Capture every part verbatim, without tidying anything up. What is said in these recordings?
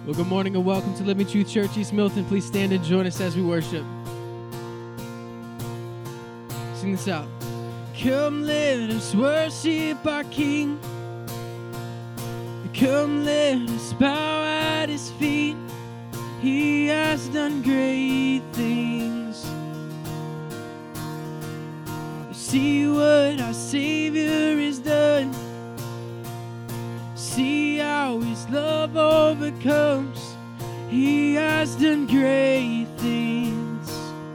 Well, good morning and welcome to Living Truth Church East Milton. Please stand and join us as we worship. Sing this out. Come, let us worship our King. Come, let us bow at His feet. He has done great things. See what our Savior has done. See how His love overcomes. He has done great things.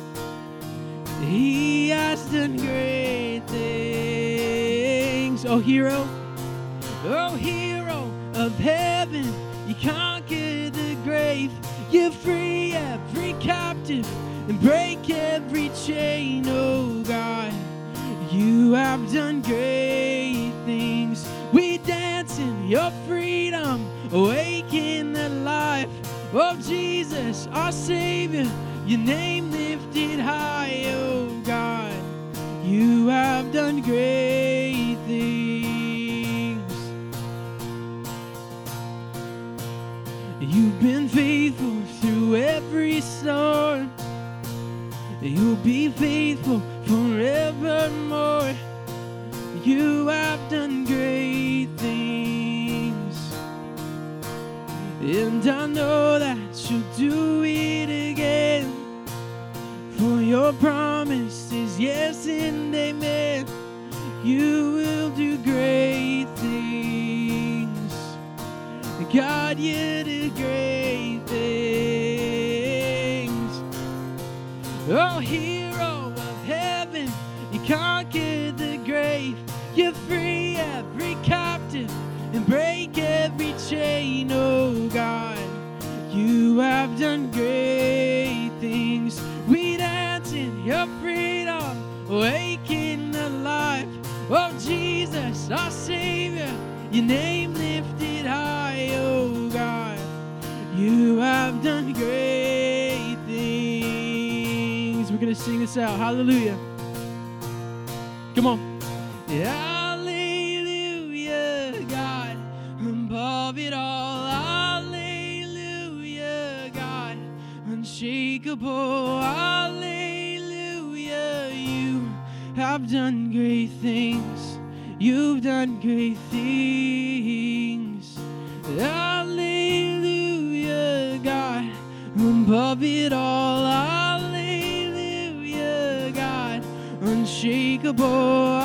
He has done great things. Oh, hero, oh, hero of heaven, you conquer the grave. You free every captive and break every chain. Oh, God, you have done great things. We dance in your freedom, awaken the life of Jesus, our Savior, your name lifted high. Oh God, you have done great things. You've been faithful through every storm. You'll be faithful forevermore. You have done great things, and I know that you'll do it again. For your promise is yes and amen. You will do great things. God, you do great things. Oh, hero of heaven, you conquered the grave. You free every captive and break every chain. Oh God, you have done great things. We dance in your freedom, awaken the life of Jesus, our Savior, your name lifted high. Oh God, you have done great things. We're going to sing this out. Hallelujah. Come on. Hallelujah, God, above it all. Hallelujah, God, unshakable. Hallelujah, you have done great things. You've done great things. Hallelujah, God, above it all. Hallelujah, God, unshakable.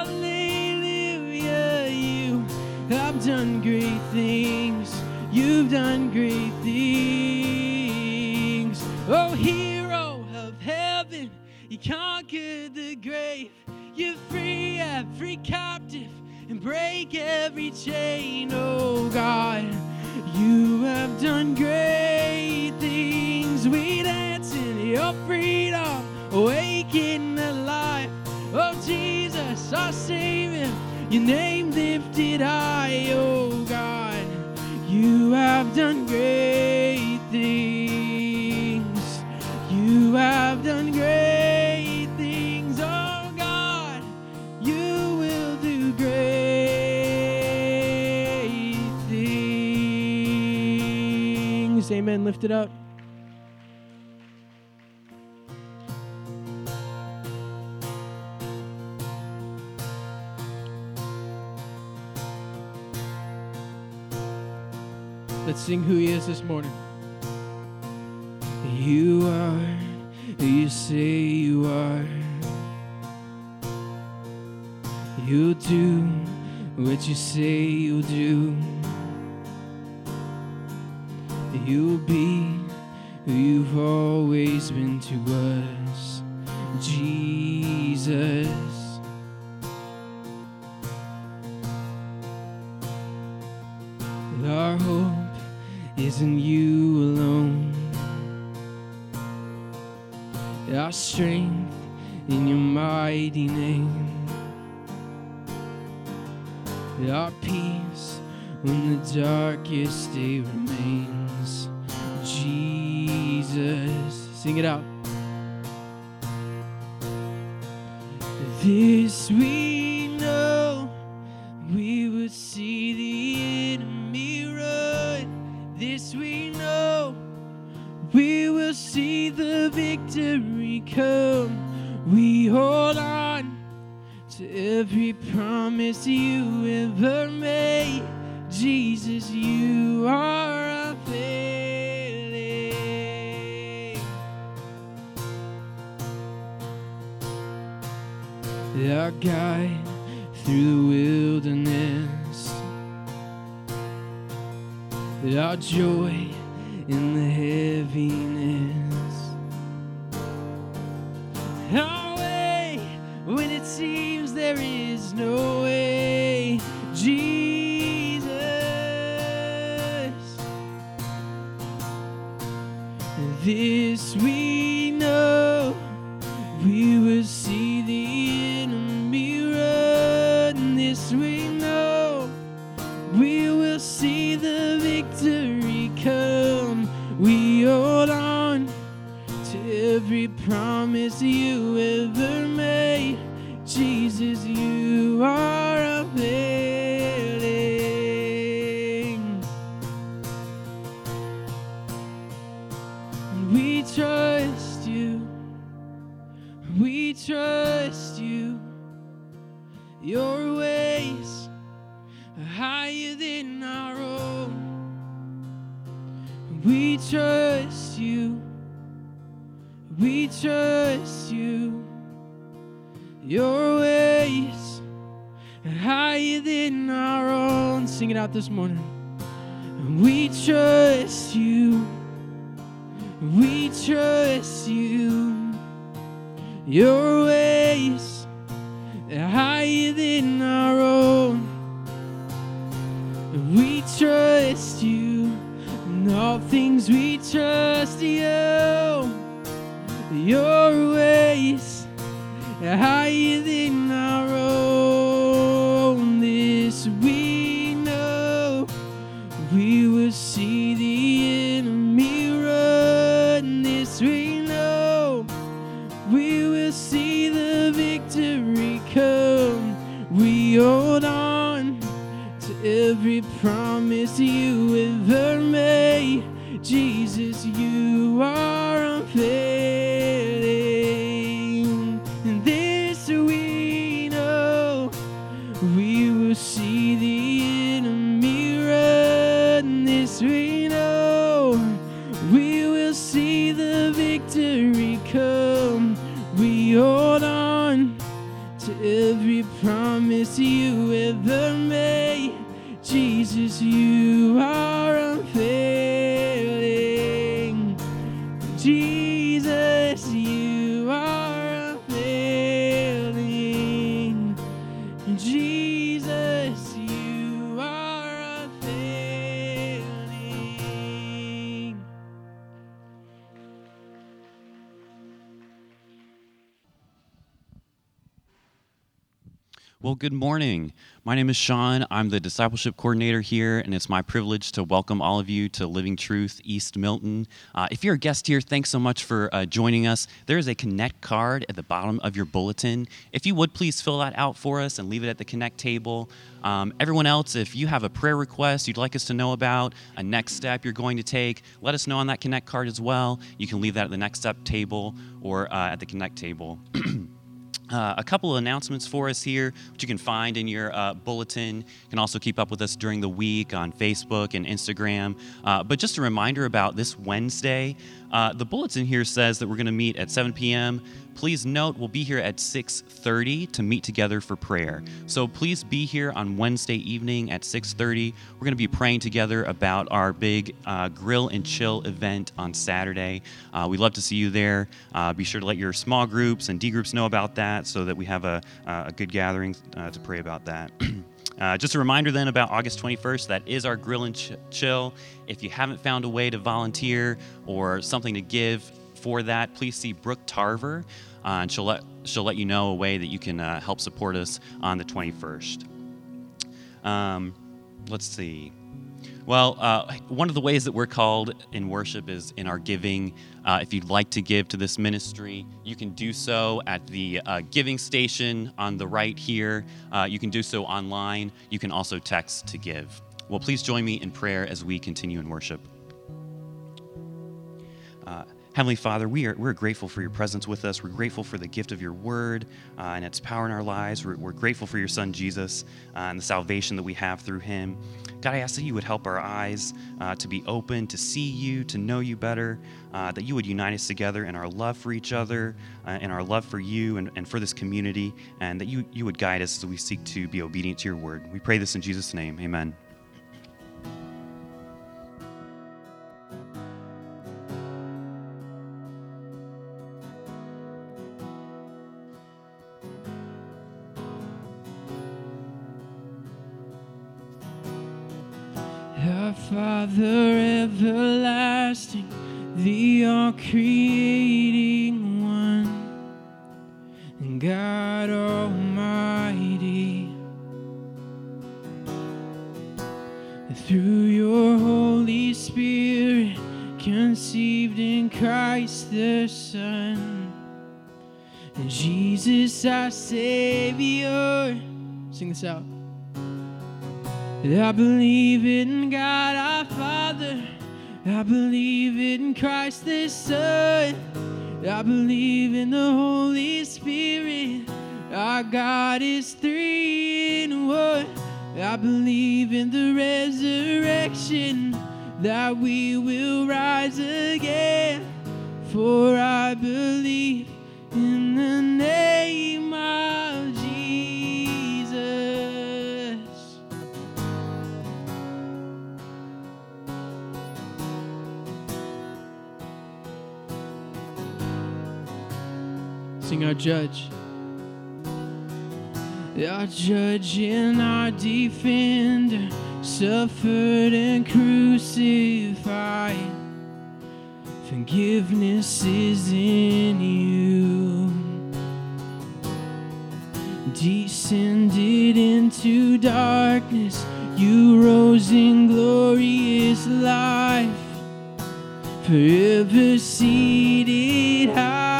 I've done great things. You've done great things. Oh, hero of heaven, you conquered the grave. You free every captive and break every chain. Oh, God, you have done great things. We dance in your freedom, awaken the life of Jesus, our Savior, your name lifted high. Oh God, you have done great things. You have done great things. Oh God, you will do great things. Amen. Lift it up. Let's sing who He is this morning. You are who you say you are. You'll do what you say you'll do. You'll be who you've always been to us, Jesus. Our hope is in you alone. Our strength in your mighty name. Our peace when the darkest day remains. Jesus, sing it out. This we know, we would see the enemy run. This we know. victory come. We hold on to every promise you ever made. Jesus, you are unfailing. Our guide through the wilderness, our joy in the heaviness, our way when it seems there is no way. Jesus, this we know, we will see the enemy run. This we know, we will see the victory come. We hold on to every promise you ever made. Jesus, you are unfailing. We trust you, we trust you. Your ways are higher than our own. We trust you, we trust you. Your ways are higher than our own. Sing it out this morning. We trust you, we trust you. Your ways are higher than our own. We trust you. In all things we trust you. Your ways are higher than our own. This we know, we will see the enemy run. This we know, we will see the victory come. We hold on to every promise you ever made. Jesus, you are unfailing. And this we know, we will see the enemy run. This we know, we will see the victory come. We hold on to every promise you ever made. Jesus, you are unfailing. Jesus, you are unfailing. Jesus, you are unfailing. Well, good morning. My name is Sean. I'm the discipleship coordinator here, and it's my privilege to welcome all of you to Living Truth East Milton. Uh, if you're a guest here, thanks so much for uh, joining us. There is a Connect card at the bottom of your bulletin. If you would, please fill that out for us and leave it at the Connect table. Um, everyone else, if you have a prayer request you'd like us to know about, a next step you're going to take, let us know on that Connect card as well. You can leave that at the next step table or uh, at the Connect table. Uh, a couple of announcements for us here, which you can find in your uh, bulletin. You can also keep up with us during the week on Facebook and Instagram. Uh, but just a reminder about this Wednesday, uh, the bulletin here says that we're going to meet at seven p.m. Please note we'll be here at six thirty to meet together for prayer. So please be here on Wednesday evening at six thirty. We're going to be praying together about our big uh, grill and chill event on Saturday. Uh, we'd love to see you there. Uh, be sure to let your small groups and D groups know about that so that we have a, a good gathering uh, to pray about that. Uh, just a reminder then about August twenty-first, that is our Grill and Ch- Chill. If you haven't found a way to volunteer or something to give for that, please see Brooke Tarver, uh, and she'll let, she'll let you know a way that you can uh, help support us on the twenty-first. Um, let's see. Well, uh, one of the ways that we're called in worship is in our giving. Uh, if you'd like to give to this ministry, you can do so at the uh, giving station on the right here. Uh, you can do so online. You can also text to give. Well, please join me in prayer as we continue in worship. Uh, Heavenly Father, we are, we're grateful for your presence with us. We're grateful for the gift of your word uh, and its power in our lives. We're, we're grateful for your son, Jesus, uh, and the salvation that we have through him. God, I ask that you would help our eyes uh, to be open, to see you, to know you better, uh, that you would unite us together in our love for each other, uh, in our love for you and, and for this community, and that you, you would guide us as we seek to be obedient to your word. We pray this in Jesus' name. Amen. Our Father everlasting, the all-creating one, and God Almighty, through your Holy Spirit, conceived in Christ the Son, and Jesus our Savior. Sing this out. I believe in God our Father, I believe in Christ the Son, I believe in the Holy Spirit, our God is three in one. I believe in the resurrection, that we will rise again, for I believe in the name of Jesus. Sing our judge. Our judge and our defender, suffered and crucified. Forgiveness is in you. Descended into darkness, you rose in glorious life, forever seated high.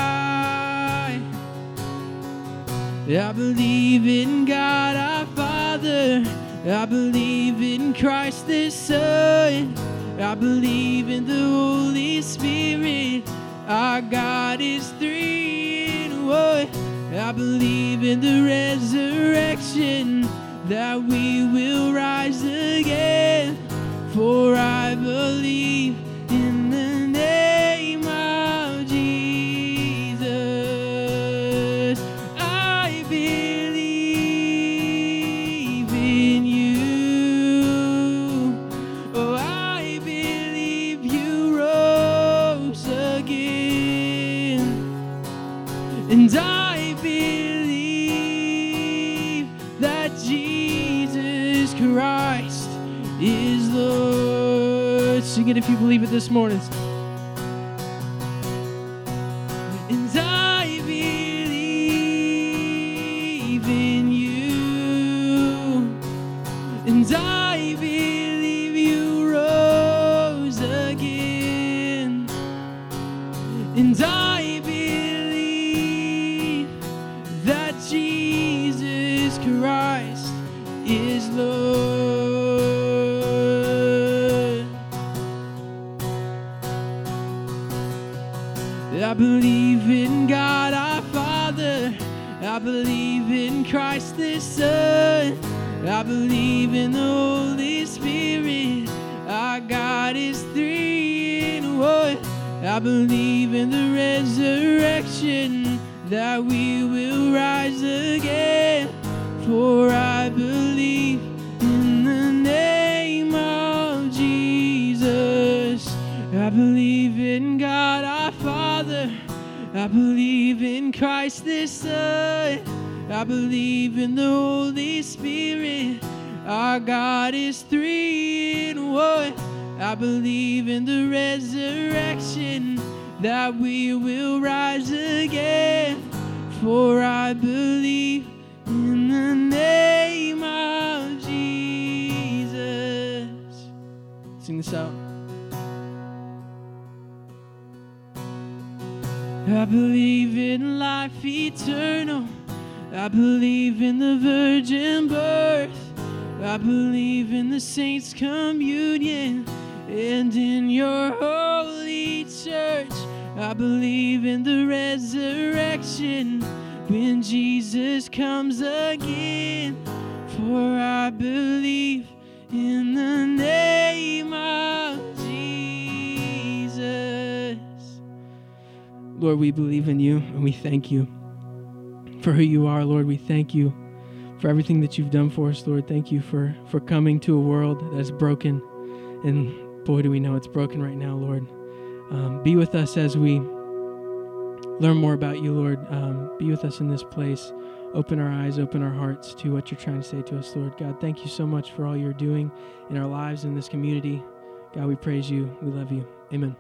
I believe in God our Father, I believe in Christ the Son, I believe in the Holy Spirit, our God is three in one. I believe in the resurrection, that we will rise again, for I believe in the name of Jesus. I believe in you. Oh, I believe you rose again. And I believe that Jesus Christ is Lord. Sing it if you believe it this morning. And I believe in you. And I believe you rose again. And I believe that Jesus Christ is Lord. I believe in God our Father, I believe in Christ the Son, I believe in the Holy Spirit, our God is three in one. I believe in the resurrection, that we will rise again, for I believe in the name of Jesus. I believe in God our Father, I believe in Christ the Son, I believe in the Holy Spirit, our God is three in one. I believe in the resurrection, that we will rise again, for I believe in the name of Jesus. Sing this out. I believe in life eternal, I believe in the virgin birth, I believe in the saints' communion, and in your holy church, I believe in the resurrection when Jesus comes again. For I believe in the name of Jesus. Lord, we believe in you and we thank you for who you are, Lord. We thank you for everything that you've done for us, Lord. Thank you for, for coming to a world that's broken. And boy, do we know it's broken right now, Lord. Um, be with us as we learn more about you, Lord. Um, be with us in this place. Open our eyes, open our hearts to what you're trying to say to us, Lord. God, thank you so much for all you're doing in our lives, in this community. God, we praise you. We love you. Amen.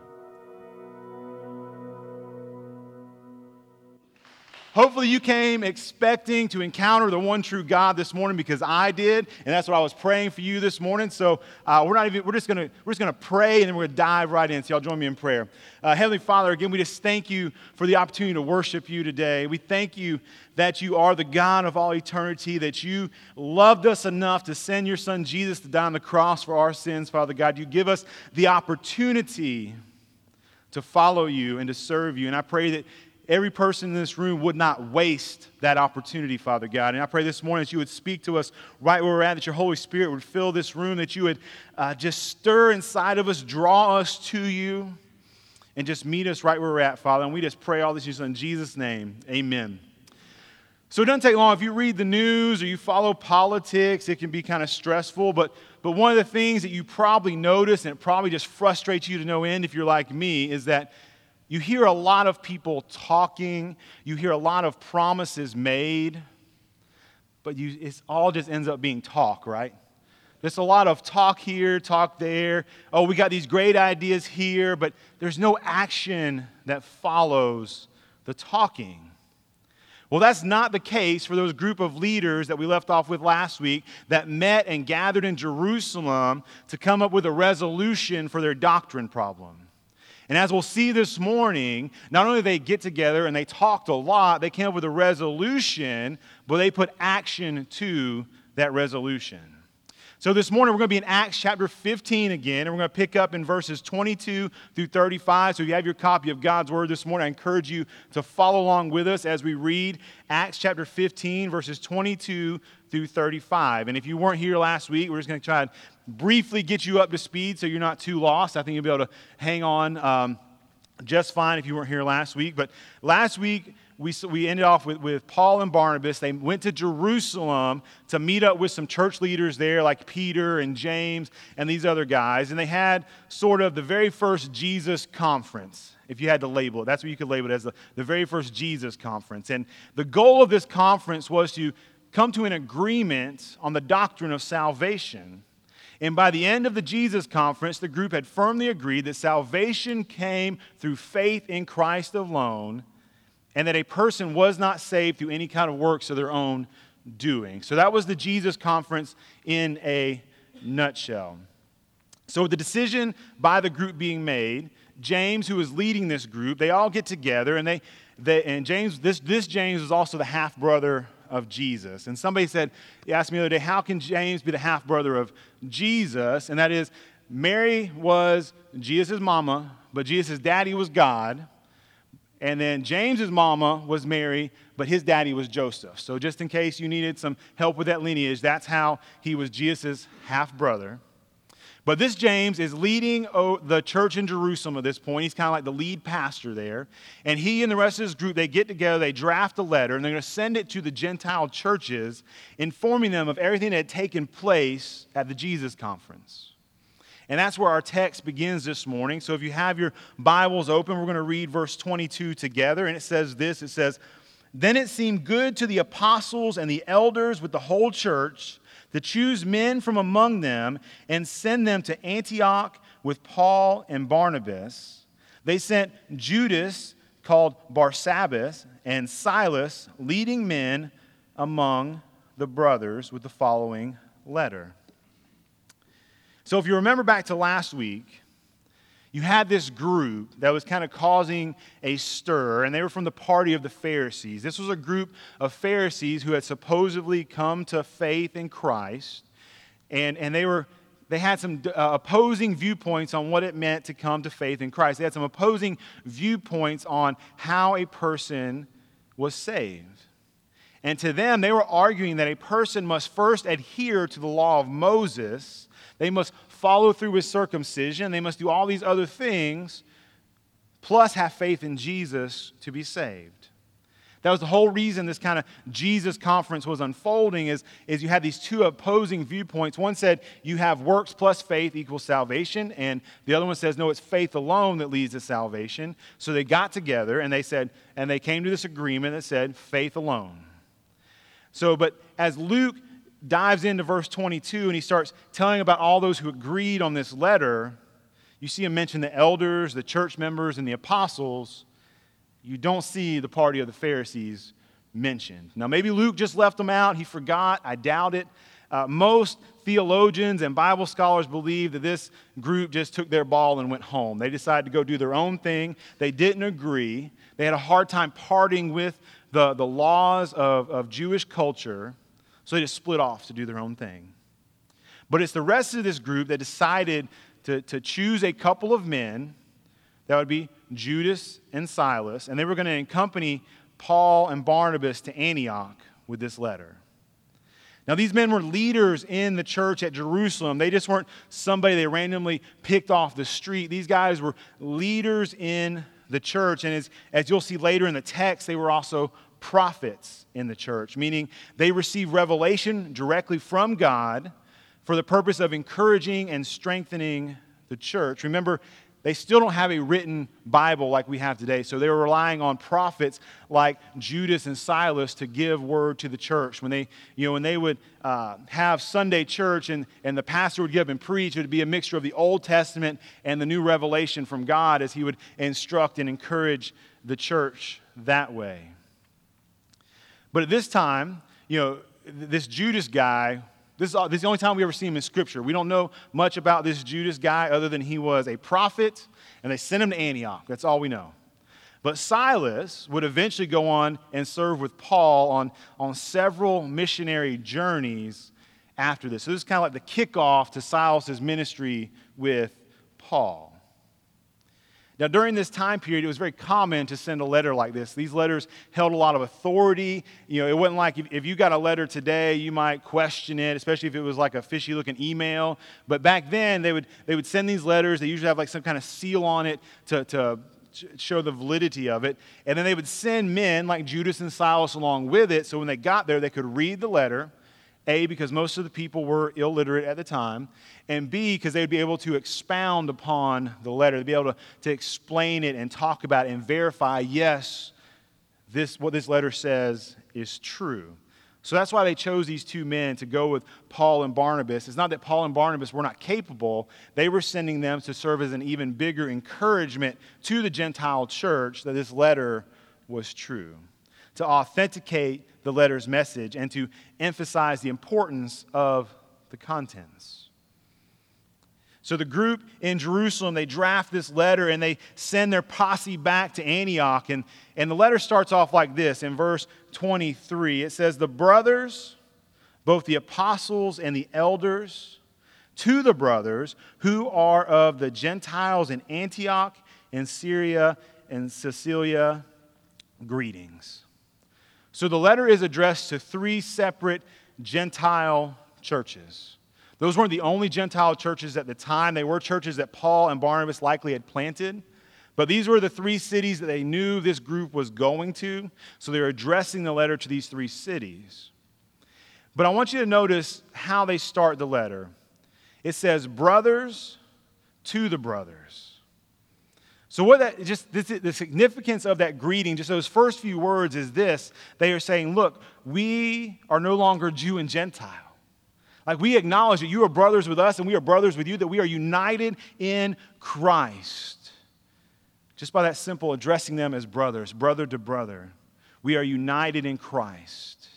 Hopefully you came expecting to encounter the one true God this morning, because I did, and that's what I was praying for you this morning. So uh, we're not even we're just gonna we're just gonna pray, and then we're gonna dive right in. So y'all join me in prayer. Uh, Heavenly Father, again, we just thank you for the opportunity to worship you today. We thank you that you are the God of all eternity, that you loved us enough to send your Son Jesus to die on the cross for our sins, Father God. You give us the opportunity to follow you and to serve you, and I pray that every person in this room would not waste that opportunity, Father God. And I pray this morning that you would speak to us right where we're at, that your Holy Spirit would fill this room, that you would uh, just stir inside of us, draw us to you, and just meet us right where we're at, Father. And we just pray all this in Jesus' name. Amen. So it doesn't take long. If you read the news or you follow politics, it can be kind of stressful. But, but one of the things that you probably notice, and it probably just frustrates you to no end if you're like me, is that you hear a lot of people talking, you hear a lot of promises made, but you, it all just ends up being talk, right? There's a lot of talk here, talk there. Oh, we got these great ideas here, but there's no action that follows the talking. Well, that's not the case for those group of leaders that we left off with last week that met and gathered in Jerusalem to come up with a resolution for their doctrine problem. And as we'll see this morning, not only did they get together and they talked a lot, they came up with a resolution, but they put action to that resolution. So this morning we're going to be in Acts chapter fifteen again, and we're going to pick up in verses twenty-two through thirty-five. So if you have your copy of God's Word this morning, I encourage you to follow along with us as we read Acts chapter fifteen, verses twenty-two through thirty-five. And if you weren't here last week, we're just going to try and briefly get you up to speed so you're not too lost. I think you'll be able to hang on um, just fine if you weren't here last week. But last week, we we ended off with, with Paul and Barnabas. They went to Jerusalem to meet up with some church leaders there, like Peter and James and these other guys. And they had sort of the very first Jesus conference, if you had to label it. That's what you could label it as, the, the very first Jesus conference. And the goal of this conference was to come to an agreement on the doctrine of salvation. And by the end of the Jesus conference, the group had firmly agreed that salvation came through faith in Christ alone, and that a person was not saved through any kind of works of their own doing. So that was the Jesus conference in a nutshell. So with the decision by the group being made, James, who is leading this group, they all get together, and they, they and James, this, this James was also the half-brother of Jesus. And somebody said, he asked me the other day, how can James be the half-brother of Jesus? And that is, Mary was Jesus' mama, but Jesus' daddy was God. And then James's mama was Mary, but his daddy was Joseph. So just in case you needed some help with that lineage, that's how he was Jesus' half-brother. But this James is leading the church in Jerusalem at this point. He's kind of like the lead pastor there. And he and the rest of his group, they get together, they draft a letter, and they're going to send it to the Gentile churches, informing them of everything that had taken place at the Jesus conference. And that's where our text begins this morning. So if you have your Bibles open, we're going to read verse twenty-two together. And it says this, it says, "Then it seemed good to the apostles and the elders with the whole church to choose men from among them and send them to Antioch with Paul and Barnabas. They sent Judas, called Barsabbas, and Silas, leading men among the brothers, with the following letter." So if you remember back to last week, you had this group that was kind of causing a stir, and they were from the party of the Pharisees. This was a group of Pharisees who had supposedly come to faith in Christ, and, and they were they had some uh, opposing viewpoints on what it meant to come to faith in Christ. They had some opposing viewpoints on how a person was saved. And to them, they were arguing that a person must first adhere to the law of Moses. They must follow through with circumcision. They must do all these other things, plus have faith in Jesus to be saved. That was the whole reason this kind of Jesus conference was unfolding is, is you had these two opposing viewpoints. One said you have works plus faith equals salvation, and the other one says, no, it's faith alone that leads to salvation. So they got together and they said, and they came to this agreement that said faith alone. So, but as Luke dives into verse twenty-two and he starts telling about all those who agreed on this letter, you see him mention the elders, the church members, and the apostles. You don't see the party of the Pharisees mentioned. Now, maybe Luke just left them out. He forgot. I doubt it. Uh, most theologians and Bible scholars believe that this group just took their ball and went home. They decided to go do their own thing. They didn't agree. They had a hard time parting with the, the laws of, of Jewish culture, so they just split off to do their own thing. But it's the rest of this group that decided to, to choose a couple of men. That would be Judas and Silas, and they were going to accompany Paul and Barnabas to Antioch with this letter. Now, these men were leaders in the church at Jerusalem. They just weren't somebody they randomly picked off the street. These guys were leaders in the church, and as, as you'll see later in the text, they were also prophets in the church, meaning they received revelation directly from God for the purpose of encouraging and strengthening the church. Remember, they still don't have a written Bible like we have today, so they were relying on prophets like Judas and Silas to give word to the church. When they, you know, when they would uh, have Sunday church and, and the pastor would get up and preach, it would be a mixture of the Old Testament and the new revelation from God as he would instruct and encourage the church that way. But at this time, you know, this Judas guy, This is, this is the only time we ever see him in Scripture. We don't know much about this Judas guy other than he was a prophet, and they sent him to Antioch. That's all we know. But Silas would eventually go on and serve with Paul on, on several missionary journeys after this. So this is kind of like the kickoff to Silas' ministry with Paul. Now, during this time period, it was very common to send a letter like this. These letters held a lot of authority. You know, it wasn't like if, if you got a letter today, you might question it, especially if it was like a fishy-looking email. But back then, they would they would send these letters. They usually have like some kind of seal on it to, to show the validity of it. And then they would send men like Judas and Silas along with it, so when they got there, they could read the letter, A, because most of the people were illiterate at the time, and B, because they would be able to expound upon the letter. They'd be able to, to explain it and talk about it and verify, yes, this what this letter says is true. So that's why they chose these two men to go with Paul and Barnabas. It's not that Paul and Barnabas were not capable. They were sending them to serve as an even bigger encouragement to the Gentile church that this letter was true, to authenticate the letter's message and to emphasize the importance of the contents. So the group in Jerusalem, they draft this letter and they send their posse back to Antioch. And, and the letter starts off like this in verse twenty-three. It says, "The brothers, both the apostles and the elders, to the brothers who are of the Gentiles in Antioch, in Syria, and Cilicia, greetings." So the letter is addressed to three separate Gentile churches. Those weren't the only Gentile churches at the time. They were churches that Paul and Barnabas likely had planted. But these were the three cities that they knew this group was going to. So they were addressing the letter to these three cities. But I want you to notice how they start the letter. It says, "Brothers to the brothers." So what that just this, the significance of that greeting, just those first few words, is this: they are saying, look, we are no longer Jew and Gentile. Like, we acknowledge that you are brothers with us and we are brothers with you, that we are united in Christ. Just by that simple addressing them as brothers, brother to brother, we are united in Christ.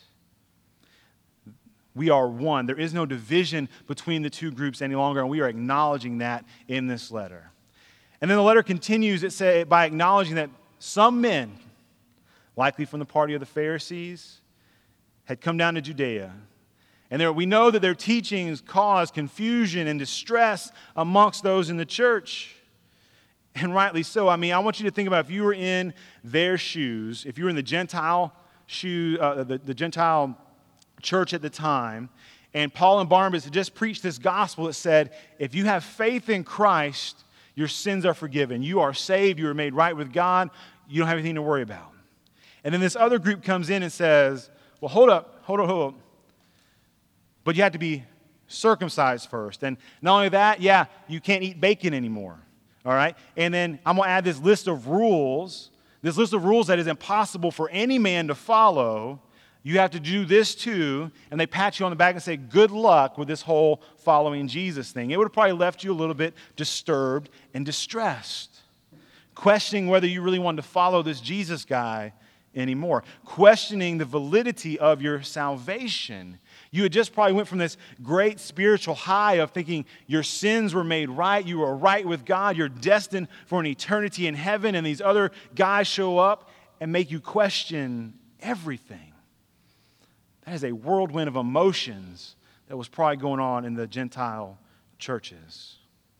We are one. There is no division between the two groups any longer, and we are acknowledging that in this letter. And then the letter continues it say, by acknowledging that some men, likely from the party of the Pharisees, had come down to Judea, And there, we know that their teachings cause confusion and distress amongst those in the church. And rightly so. I mean, I want you to think about if you were in their shoes, if you were in the Gentile shoe, uh, the, the Gentile church at the time, and Paul and Barnabas had just preached this gospel that said, if you have faith in Christ, your sins are forgiven. You are saved. You are made right with God. You don't have anything to worry about. And then this other group comes in and says, well, hold up, hold up, hold up. But you have to be circumcised first. And not only that, yeah, you can't eat bacon anymore. All right? And then I'm going to add this list of rules, this list of rules that is impossible for any man to follow. You have to do this too. And they pat you on the back and say, good luck with this whole following Jesus thing. It would have probably left you a little bit disturbed and distressed, questioning whether you really wanted to follow this Jesus guy anymore, questioning the validity of your salvation. You had just probably went from this great spiritual high of thinking your sins were made right, you were right with God, you're destined for an eternity in heaven, and these other guys show up and make you question everything. That is a whirlwind of emotions that was probably going on in the Gentile churches.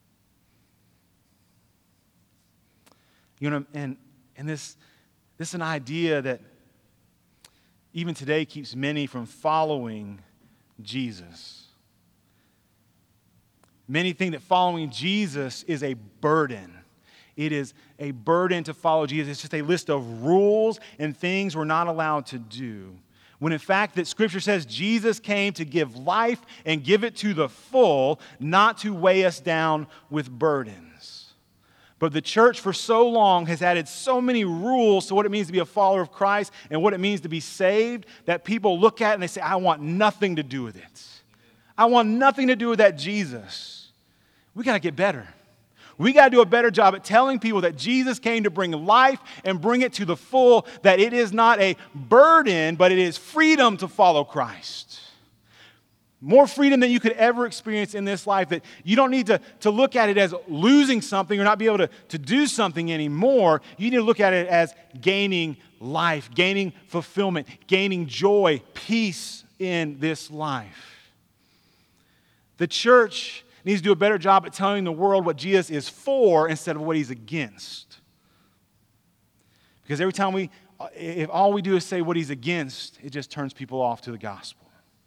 You know, and, and this, this is an idea that even today keeps many from following Jesus. Many think that following Jesus is a burden. It is a burden to follow Jesus. It's just a list of rules and things we're not allowed to do. When in fact that Scripture says Jesus came to give life and give it to the full, not to weigh us down with burdens. But the church for so long has added so many rules to what it means to be a follower of Christ and what it means to be saved that people look at it and they say, I want nothing to do with it. I want nothing to do with that Jesus. We got to get better. We got to do a better job at telling people that Jesus came to bring life and bring it to the full, that it is not a burden, but it is freedom to follow Christ. More freedom than you could ever experience in this life, that you don't need to, to look at it as losing something or not be able to, to do something anymore. You need to look at it as gaining life, gaining fulfillment, gaining joy, peace in this life. The church needs to do a better job at telling the world what Jesus is for instead of what he's against. Because every time we, if all we do is say what he's against, it just turns people off to the gospel.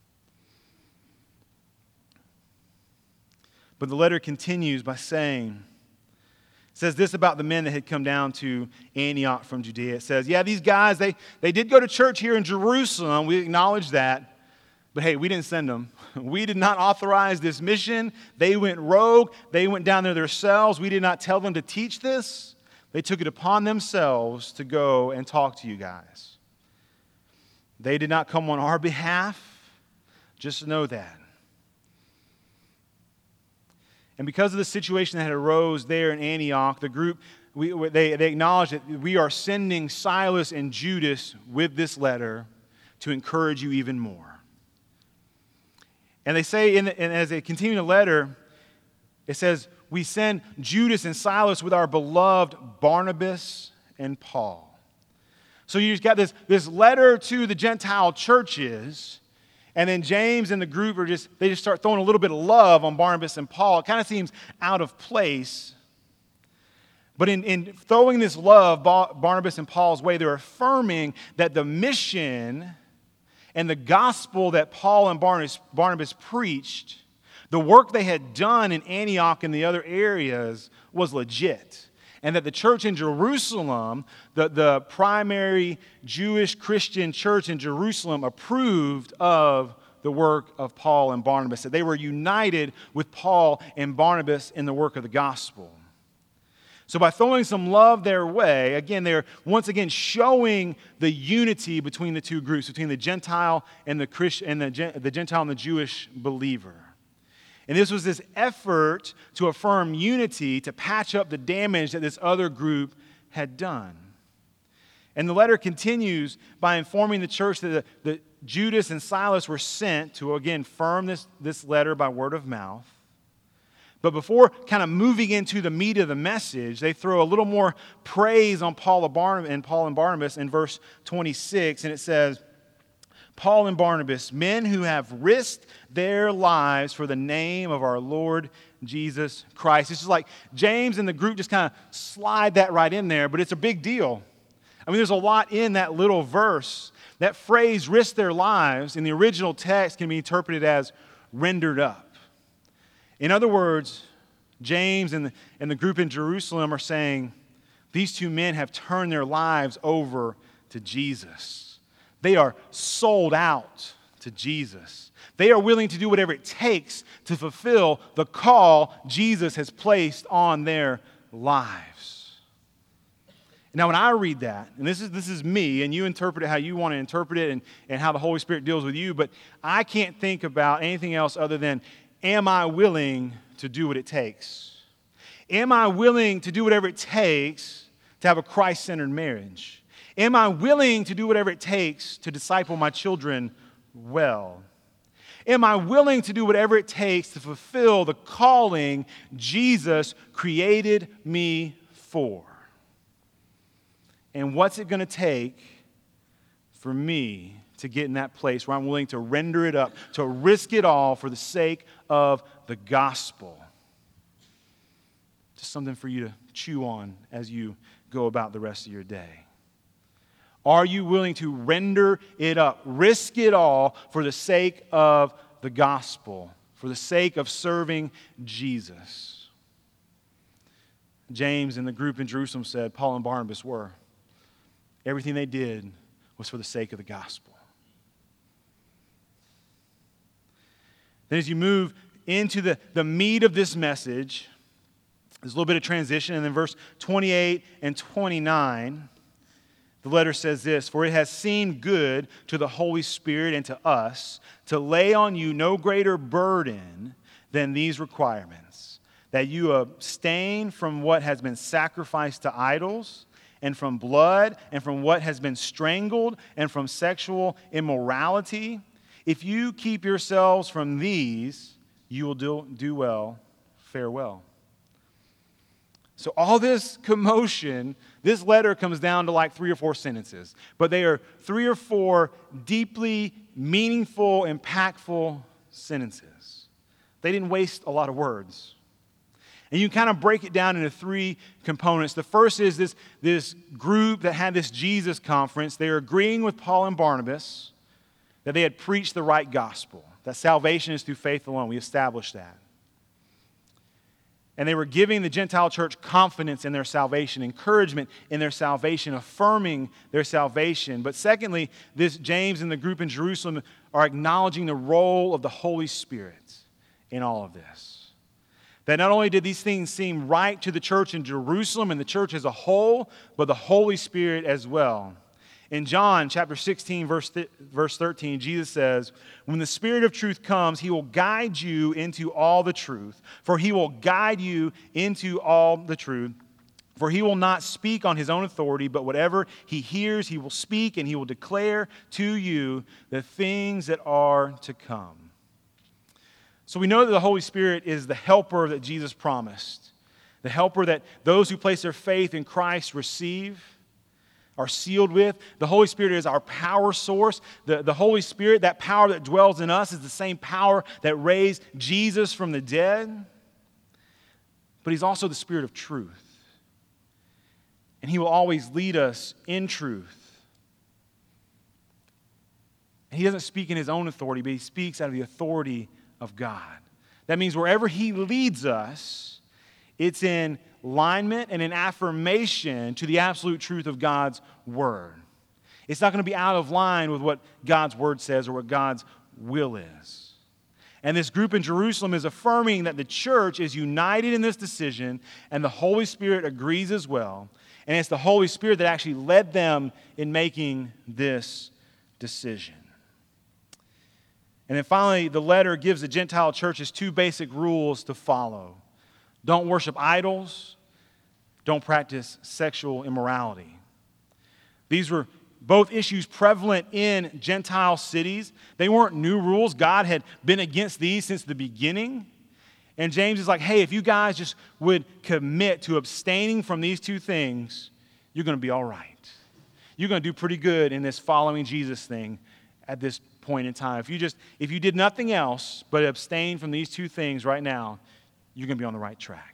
But the letter continues by saying, it says this about the men that had come down to Antioch from Judea. It says, yeah, these guys, they, they did go to church here in Jerusalem. We acknowledge that. But hey, we didn't send them. We did not authorize this mission. They went rogue. They went down there themselves. We did not tell them to teach this. They took it upon themselves to go and talk to you guys. They did not come on our behalf. Just know that. And because of the situation that had arose there in Antioch, the group, we, they, they acknowledged that we are sending Silas and Judas with this letter to encourage you even more. And they say, in the, and as they continue the letter, it says, we send Judas and Silas with our beloved Barnabas and Paul. So you've got this, this letter to the Gentile churches. And then James and the group are just, they just start throwing a little bit of love on Barnabas and Paul. It kind of seems out of place. But in, in throwing this love Barnabas and Paul's way, they're affirming that the mission and the gospel that Paul and Barnabas, Barnabas preached, the work they had done in Antioch and the other areas was legit. And that the church in Jerusalem, the, the primary Jewish Christian church in Jerusalem, approved of the work of Paul and Barnabas. That they were united with Paul and Barnabas in the work of the gospel. So by throwing some love their way, again, they're once again showing the unity between the two groups, between the Gentile and the Christian, and the, the Gentile and the Jewish believer. And this was this effort to affirm unity, to patch up the damage that this other group had done. And the letter continues by informing the church that, the, that Judas and Silas were sent to, again, firm this, this letter by word of mouth. But before kind of moving into the meat of the message, they throw a little more praise on Paul and Barnabas in verse twenty-six, and it says, Paul and Barnabas, men who have risked their lives for the name of our Lord Jesus Christ. It's just like James and the group just kind of slide that right in there, but it's a big deal. I mean, there's a lot in that little verse. That phrase, risk their lives, in the original text can be interpreted as rendered up. In other words, James and the, and the group in Jerusalem are saying, these two men have turned their lives over to Jesus. They are sold out to Jesus. They are willing to do whatever it takes to fulfill the call Jesus has placed on their lives. Now, when I read that, and this is this is me, and you interpret it how you want to interpret it and, and how the Holy Spirit deals with you, but I can't think about anything else other than, am I willing to do what it takes? Am I willing to do whatever it takes to have a Christ-centered marriage? Am I willing to do whatever it takes to disciple my children well? Am I willing to do whatever it takes to fulfill the calling Jesus created me for? And what's it going to take for me to get in that place where I'm willing to render it up, to risk it all for the sake of the gospel? Just something for you to chew on as you go about the rest of your day. Are you willing to render it up, risk it all for the sake of the gospel, for the sake of serving Jesus? James and the group in Jerusalem said Paul and Barnabas were. Everything they did was for the sake of the gospel. Then as you move into the, the meat of this message, there's a little bit of transition, and then verse twenty-eight and twenty-nine, the letter says this, for it has seemed good to the Holy Spirit and to us to lay on you no greater burden than these requirements, that you abstain from what has been sacrificed to idols, and from blood, and from what has been strangled, and from sexual immorality. If you keep yourselves from these, you will do, do well, farewell. So all this commotion, this letter comes down to like three or four sentences. But they are three or four deeply meaningful, impactful sentences. They didn't waste a lot of words. And you kind of break it down into three components. The first is this, this group that had this Jesus conference. They are agreeing with Paul and Barnabas that they had preached the right gospel, that salvation is through faith alone. We established that. And they were giving the Gentile church confidence in their salvation, encouragement in their salvation, affirming their salvation. But secondly, this James and the group in Jerusalem are acknowledging the role of the Holy Spirit in all of this. That not only did these things seem right to the church in Jerusalem and the church as a whole, but the Holy Spirit as well. In John chapter sixteen, verse, th- verse thirteen, Jesus says, when the Spirit of truth comes, he will guide you into all the truth. For he will guide you into all the truth. For he will not speak on his own authority, but whatever he hears, he will speak, and he will declare to you the things that are to come. So we know that the Holy Spirit is the helper that Jesus promised. The helper that those who place their faith in Christ receive, are sealed with. The Holy Spirit is our power source. The, the Holy Spirit, that power that dwells in us, is the same power that raised Jesus from the dead. But he's also the Spirit of truth. And he will always lead us in truth. And he doesn't speak in his own authority, but he speaks out of the authority of God. That means wherever he leads us, it's in alignment and in affirmation to the absolute truth of God's word. It's not going to be out of line with what God's word says or what God's will is. And this group in Jerusalem is affirming that the church is united in this decision, and the Holy Spirit agrees as well. And it's the Holy Spirit that actually led them in making this decision. And then finally, the letter gives the Gentile churches two basic rules to follow. Don't worship idols. Don't practice sexual immorality. These were both issues prevalent in Gentile cities. They weren't new rules. God had been against these since the beginning. And James is like, hey, if you guys just would commit to abstaining from these two things, you're going to be all right. You're going to do pretty good in this following Jesus thing at this point in time. If you just, if you did nothing else but abstain from these two things right now, you're going to be on the right track.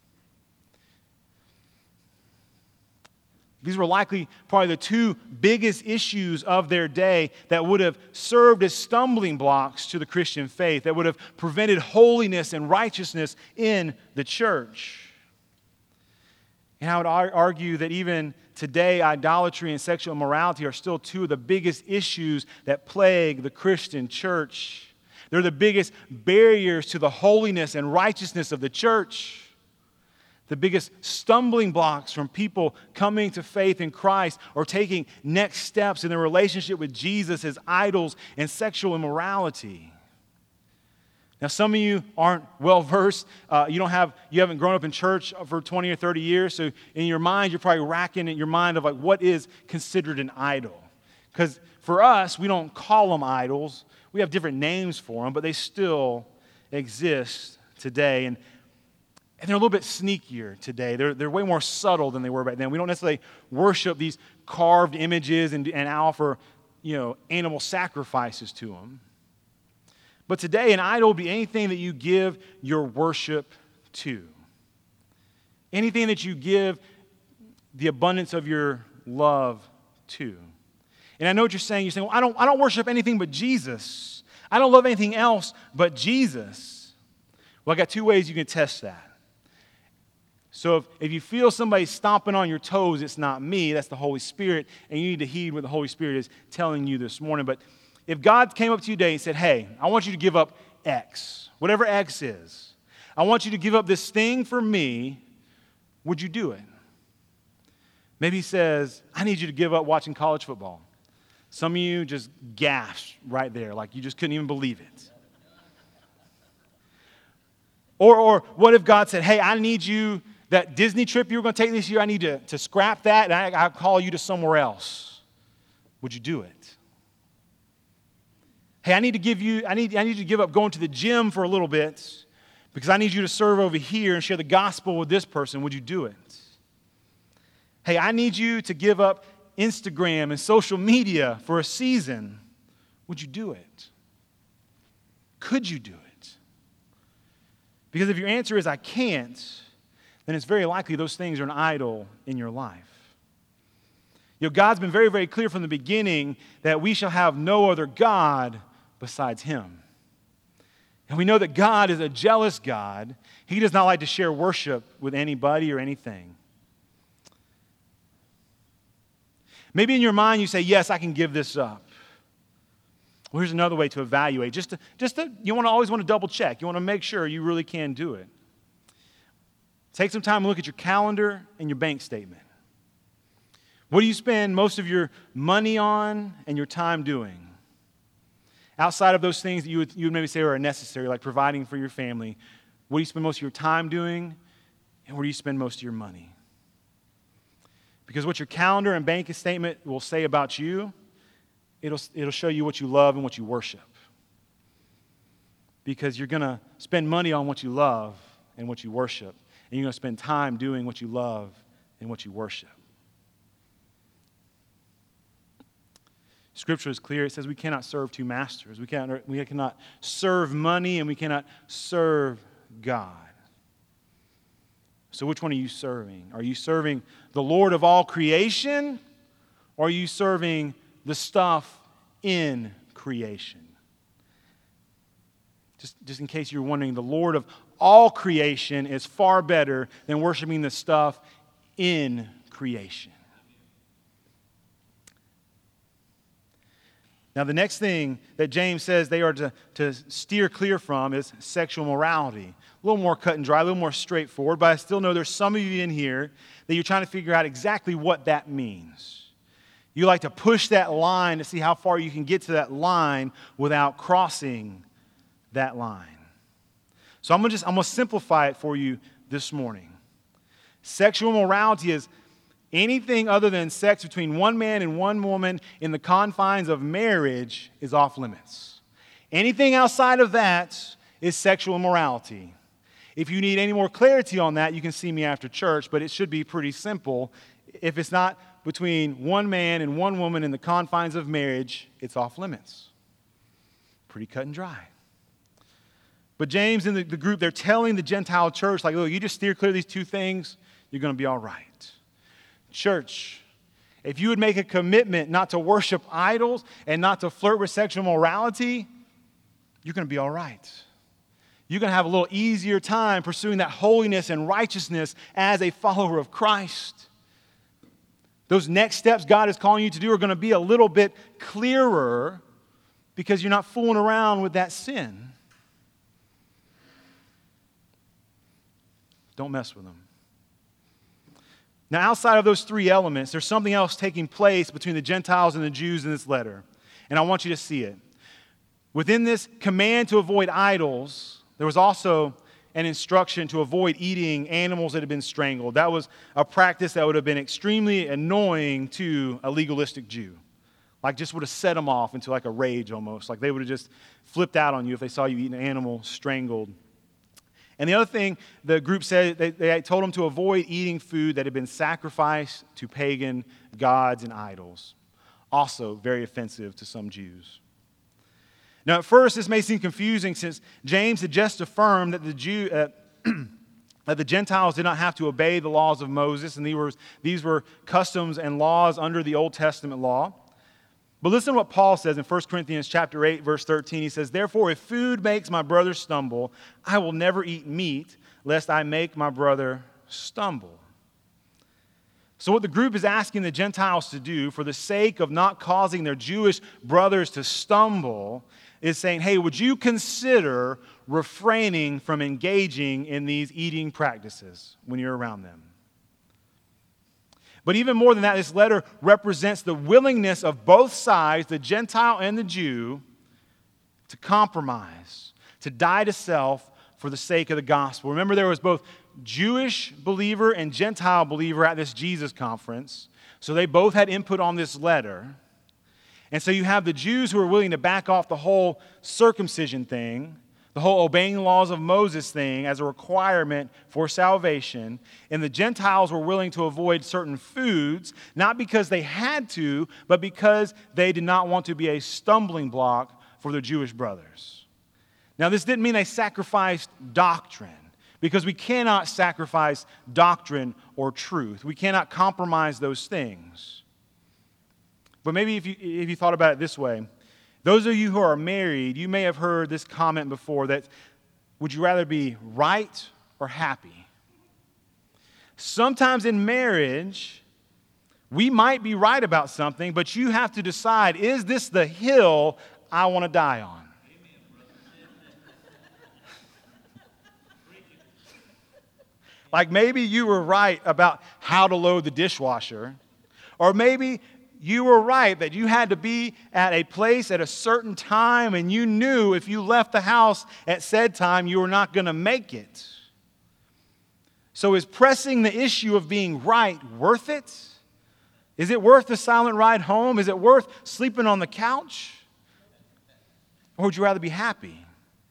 These were likely probably the two biggest issues of their day that would have served as stumbling blocks to the Christian faith, that would have prevented holiness and righteousness in the church. And I would argue that even today, idolatry and sexual immorality are still two of the biggest issues that plague the Christian church. They're the biggest barriers to the holiness and righteousness of the church. The biggest stumbling blocks from people coming to faith in Christ or taking next steps in their relationship with Jesus is idols and sexual immorality. Now, some of you aren't well versed. Uh, you don't have, you haven't grown up in church for twenty or thirty years. So in your mind, you're probably racking in your mind of like what is considered an idol. Because for us, we don't call them idols. We have different names for them, but they still exist today. And And they're a little bit sneakier today. They're, they're way more subtle than they were back then. We don't necessarily worship these carved images and, and offer, you know, animal sacrifices to them. But today, an idol will be anything that you give your worship to. Anything that you give the abundance of your love to. And I know what you're saying. You're saying, well, I don't, I don't worship anything but Jesus. I don't love anything else but Jesus. Well, I got two ways you can test that. So if, if you feel somebody stomping on your toes, it's not me, that's the Holy Spirit, and you need to heed what the Holy Spirit is telling you this morning. But if God came up to you today and said, hey, I want you to give up X, whatever X is, I want you to give up this thing for me, would you do it? Maybe he says, I need you to give up watching college football. Some of you just gasped right there, like you just couldn't even believe it. Or, or what if God said, hey, I need you, that Disney trip you were going to take this year, I need to, to scrap that, and I, I'll call you to somewhere else. Would you do it? Hey, I need to give you, I need, I need you to give up going to the gym for a little bit because I need you to serve over here and share the gospel with this person. Would you do it? Hey, I need you to give up Instagram and social media for a season. Would you do it? Could you do it? Because if your answer is I can't, then it's very likely those things are an idol in your life. You know, God's been very, very clear from the beginning that we shall have no other God besides Him. And we know that God is a jealous God. He does not like to share worship with anybody or anything. Maybe in your mind you say, yes, I can give this up. Well, here's another way to evaluate. Just to, just to, you want to always want to double check. You want to make sure you really can do it. Take some time and look at your calendar and your bank statement. What do you spend most of your money on and your time doing? Outside of those things that you would, you would maybe say are necessary, like providing for your family, what do you spend most of your time doing, and where do you spend most of your money? Because what your calendar and bank statement will say about you, it'll, it'll show you what you love and what you worship. Because you're going to spend money on what you love and what you worship, and you're going to spend time doing what you love and what you worship. Scripture is clear. It says we cannot serve two masters. We cannot, we cannot serve money and we cannot serve God. So which one are you serving? Are you serving the Lord of all creation, or are you serving the stuff in creation? Just, just in case you're wondering, the Lord of all creation is far better than worshiping the stuff in creation. Now, the next thing that James says they are to, to steer clear from is sexual morality. A little more cut and dry, a little more straightforward, but I still know there's some of you in here that you're trying to figure out exactly what that means. You like to push that line to see how far you can get to that line without crossing that line. So I'm going to just I'm going to simplify it for you this morning. Sexual morality is anything other than sex between one man and one woman in the confines of marriage is off limits. Anything outside of that is sexual immorality. If you need any more clarity on that, you can see me after church, but it should be pretty simple. if it's not between one man and one woman in the confines of marriage, it's off limits. Pretty cut and dry. But James and the, the group, they're telling the Gentile church, like, look, you just steer clear of these two things, you're going to be all right. Church, if you would make a commitment not to worship idols and not to flirt with sexual morality, you're going to be all right. You're going to have a little easier time pursuing that holiness and righteousness as a follower of Christ. Those next steps God is calling you to do are going to be a little bit clearer because you're not fooling around with that sin. Don't mess with them. Now, outside of those three elements, there's something else taking place between the Gentiles and the Jews in this letter. And I want you to see it. Within this command to avoid idols, there was also an instruction to avoid eating animals that had been strangled. That was a practice that would have been extremely annoying to a legalistic Jew. Like, just would have set them off into like a rage almost. Like, they would have just flipped out on you if they saw you eat an animal strangled. And the other thing the group said, they, they told them to avoid eating food that had been sacrificed to pagan gods and idols. Also very offensive to some Jews. Now, at first, this may seem confusing since James had just affirmed that the Jew, uh, that the Gentiles did not have to obey the laws of Moses, and these were, these were customs and laws under the Old Testament law. But listen to what Paul says in First Corinthians chapter eight, verse thirteen. He says, "Therefore, if food makes my brother stumble, I will never eat meat, lest I make my brother stumble." So what the group is asking the Gentiles to do for the sake of not causing their Jewish brothers to stumble is saying, hey, would you consider refraining from engaging in these eating practices when you're around them? But even more than that, this letter represents the willingness of both sides, the Gentile and the Jew, to compromise, to die to self for the sake of the gospel. Remember, there was both Jewish believer and Gentile believer at this Jesus conference, so they both had input on this letter. And so you have the Jews who are willing to back off the whole circumcision thing, the whole obeying the laws of Moses thing as a requirement for salvation. And the Gentiles were willing to avoid certain foods, not because they had to, but because they did not want to be a stumbling block for their Jewish brothers. Now, this didn't mean they sacrificed doctrine, because we cannot sacrifice doctrine or truth. We cannot compromise those things. But maybe if you, if you thought about it this way, those of you who are married, you may have heard this comment before that, would you rather be right or happy? Sometimes in marriage, we might be right about something, but you have to decide, is this the hill I want to die on? Like maybe you were right about how to load the dishwasher, or maybe you were right that you had to be at a place at a certain time and you knew if you left the house at said time you were not going to make it. So is pressing the issue of being right worth it? Is it worth the silent ride home? Is it worth sleeping on the couch? Or would you rather be happy?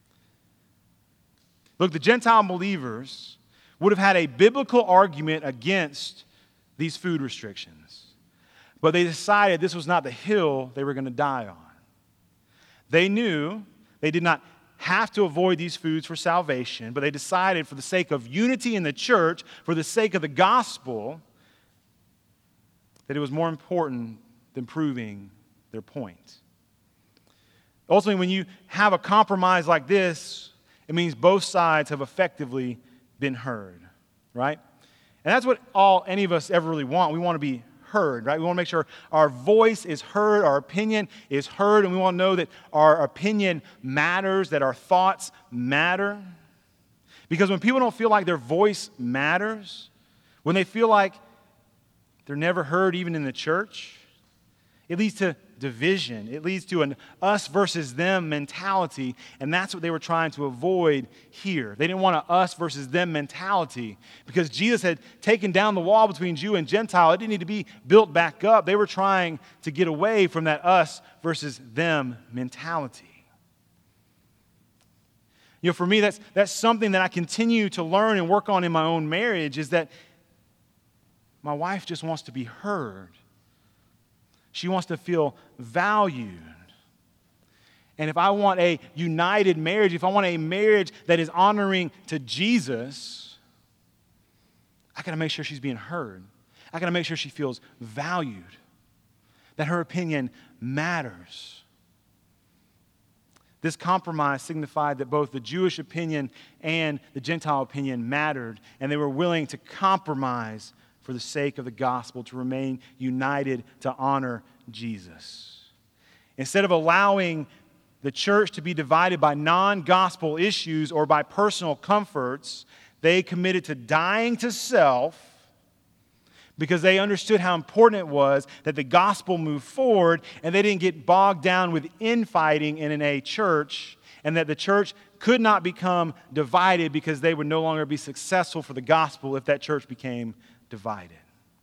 Look, the Gentile believers would have had a biblical argument against these food restrictions. But they decided this was not the hill they were going to die on. They knew they did not have to avoid these foods for salvation, but they decided for the sake of unity in the church, for the sake of the gospel, that it was more important than proving their point. Ultimately, when you have a compromise like this, it means both sides have effectively been heard, right? And that's what all any of us ever really want. We want to be heard, right? We want to make sure our voice is heard, our opinion is heard, and we want to know that our opinion matters, that our thoughts matter. Because when people don't feel like their voice matters, when they feel like they're never heard even in the church, it leads to division. It leads to an us versus them mentality, and that's what they were trying to avoid here. They didn't want an us versus them mentality because Jesus had taken down the wall between Jew and Gentile. It didn't need to be built back up. They were trying to get away from that us versus them mentality. You know, for me, that's, that's something that I continue to learn and work on in my own marriage is that my wife just wants to be heard. She wants to feel valued. And if I want a united marriage, if I want a marriage that is honoring to Jesus, I got to make sure she's being heard. I got to make sure she feels valued, that her opinion matters. This compromise signified that both the Jewish opinion and the Gentile opinion mattered, and they were willing to compromise for the sake of the gospel, to remain united to honor Jesus. Instead of allowing the church to be divided by non-gospel issues or by personal comforts, they committed to dying to self because they understood how important it was that the gospel move forward, and they didn't get bogged down with infighting in a church, and that the church could not become divided because they would no longer be successful for the gospel if that church became divided.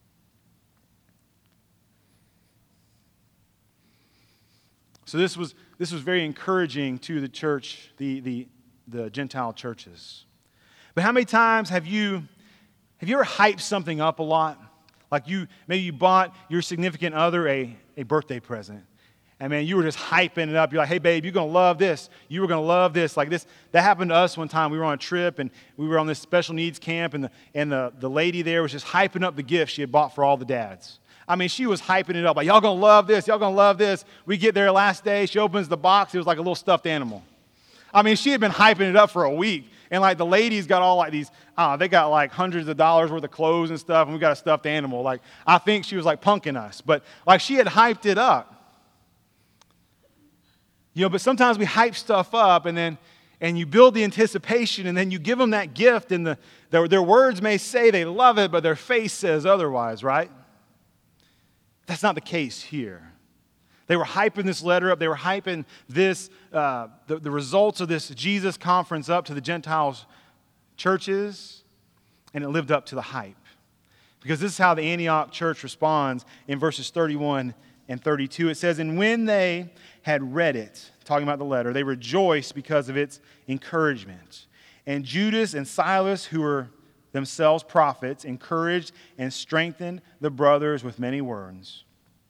So this was this was very encouraging to the church, the, the, the Gentile churches. But how many times have you have you ever hyped something up a lot? Like you maybe you bought your significant other a, a birthday present. And man, you were just hyping it up. You're like, hey babe, you're gonna love this. You were gonna love this. Like this, that happened to us one time. We were on a trip and we were on this special needs camp, and the and the, the lady there was just hyping up the gift she had bought for all the dads. I mean, she was hyping it up, like, y'all gonna love this, y'all gonna love this. We get there last day, she opens the box, it was like a little stuffed animal. I mean, she had been hyping it up for a week, and like the ladies got all like these, uh, they got like hundreds of dollars worth of clothes and stuff, and we got a stuffed animal. Like, I think she was like punking us, but like she had hyped it up. You know, but sometimes we hype stuff up, and then and you build the anticipation, and then you give them that gift, and the, their, their words may say they love it, but their face says otherwise, right? That's not the case here. They were hyping this letter up. They were hyping this, uh, the, the results of this Jesus conference up to the Gentiles churches, and it lived up to the hype. Because this is how the Antioch church responds in verses thirty-one and thirty-two. It says, and when they had read it, talking about the letter, they rejoiced because of its encouragement. And Judas and Silas, who were themselves prophets, encouraged and strengthened the brothers with many words.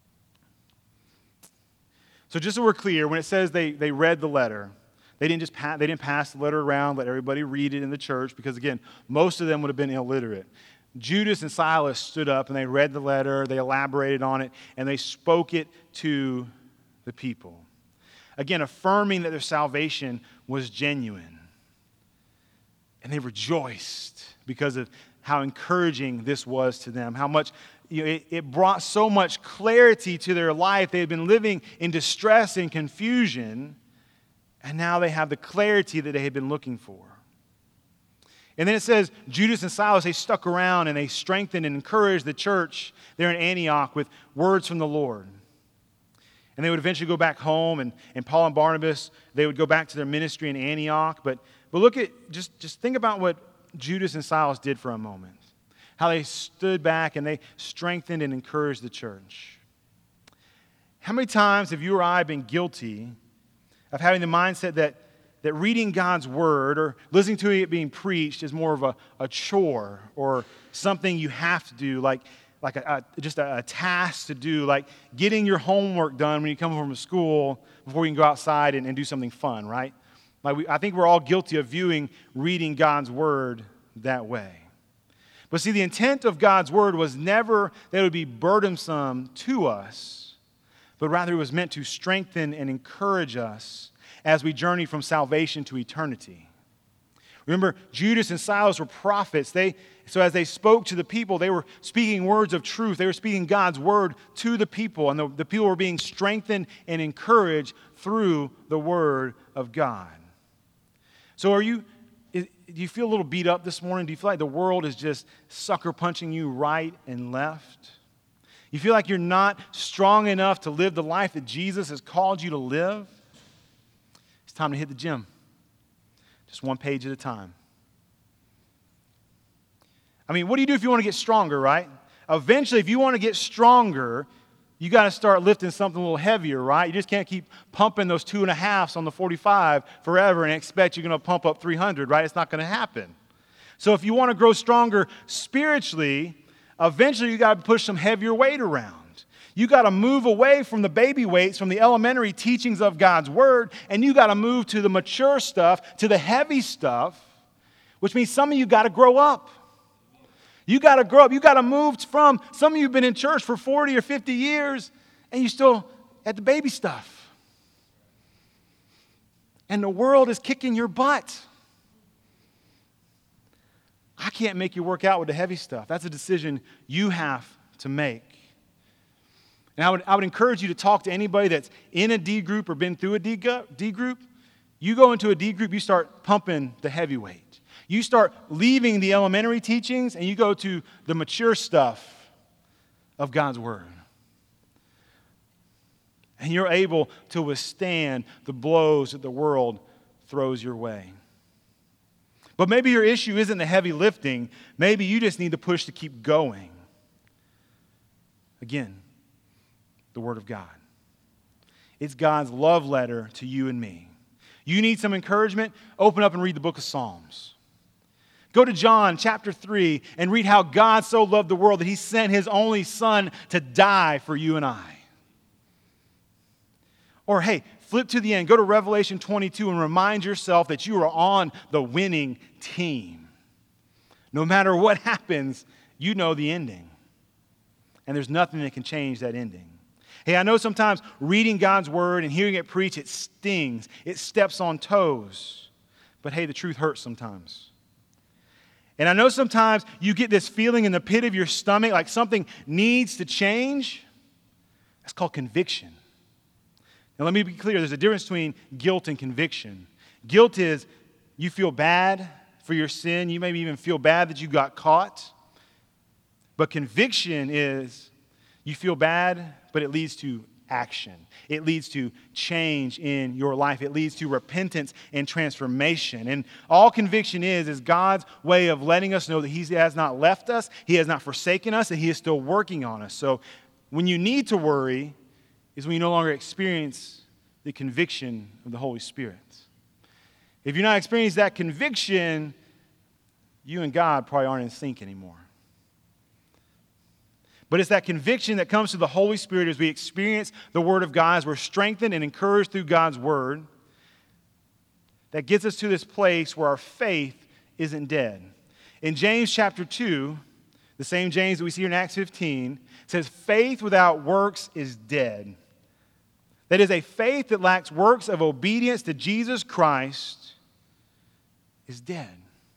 So just so we're clear, when it says they, they read the letter, they didn't just pa- they didn't pass the letter around, let everybody read it in the church, because again, most of them would have been illiterate. Judas and Silas stood up and they read the letter, they elaborated on it, and they spoke it to the people. Again, affirming that their salvation was genuine. And they rejoiced because of how encouraging this was to them, how much you know, it, it brought so much clarity to their life. They had been living in distress and confusion, and now they have the clarity that they had been looking for. And then it says, Judas and Silas, they stuck around and they strengthened and encouraged the church there in Antioch with words from the Lord. And they would eventually go back home, and, and Paul and Barnabas, they would go back to their ministry in Antioch. But, but look at, just, just think about what Judas and Silas did for a moment. How they stood back and they strengthened and encouraged the church. How many times have you or I been guilty of having the mindset that, that reading God's word or listening to it being preached is more of a, a chore or something you have to do, like, like a, a, just a, a task to do, like getting your homework done when you come home from school before you can go outside and, and do something fun, right? Like we, I think we're all guilty of viewing reading God's word that way. But see, the intent of God's word was never that it would be burdensome to us, but rather it was meant to strengthen and encourage us as we journey from salvation to eternity. Remember, Judas and Silas were prophets. They, so as they spoke to the people, they were speaking words of truth. They were speaking God's word to the people, and the, the people were being strengthened and encouraged through the word of God. So are you, do you feel a little beat up this morning? Do you feel like the world is just sucker punching you right and left? You feel like you're not strong enough to live the life that Jesus has called you to live? It's time to hit the gym. Just one page at a time. I mean, what do you do if you want to get stronger, right? Eventually, if you want to get stronger, you got to start lifting something a little heavier, right? You just can't keep pumping those two and a halves on the forty-five forever and expect you're going to pump up three hundred, right? It's not going to happen. So if you want to grow stronger spiritually, eventually you got to push some heavier weight around. You got to move away from the baby weights, from the elementary teachings of God's word, and you got to move to the mature stuff, to the heavy stuff, which means some of you got to grow up. You got to grow up. You got to move from, some of you have been in church for forty or fifty years, and you still at the baby stuff. And the world is kicking your butt. I can't make you work out with the heavy stuff. That's a decision you have to make. And I would, I would encourage you to talk to anybody that's in a D group or been through a D, D group. You go into a D group, you start pumping the heavyweight. You start leaving the elementary teachings and you go to the mature stuff of God's word. And you're able to withstand the blows that the world throws your way. But maybe your issue isn't the heavy lifting. Maybe you just need to push to keep going. Again, the Word of God. It's God's love letter to you and me. You need some encouragement? Open up and read the book of Psalms. Go to John chapter three and read how God so loved the world that He sent His only Son to die for you and I. Or hey, flip to the end. Go to Revelation twenty-two and remind yourself that you are on the winning team. No matter what happens, you know the ending. And there's nothing that can change that ending. Hey, I know sometimes reading God's word and hearing it preached, it stings. It steps on toes. But hey, the truth hurts sometimes. And I know sometimes you get this feeling in the pit of your stomach like something needs to change. That's called conviction. Now let me be clear, there's a difference between guilt and conviction. Guilt is you feel bad for your sin. You maybe even feel bad that you got caught. But conviction is you feel bad, but it leads to action. It leads to change in your life. It leads to repentance and transformation. And all conviction is, is God's way of letting us know that He has not left us, He has not forsaken us, and He is still working on us. So when you need to worry is when you no longer experience the conviction of the Holy Spirit. If you're not experiencing that conviction, you and God probably aren't in sync anymore. But it's that conviction that comes to the Holy Spirit as we experience the Word of God, as we're strengthened and encouraged through God's Word, that gets us to this place where our faith isn't dead. In James chapter two, the same James that we see here in Acts fifteen, says, faith without works is dead. That is, a faith that lacks works of obedience to Jesus Christ is dead.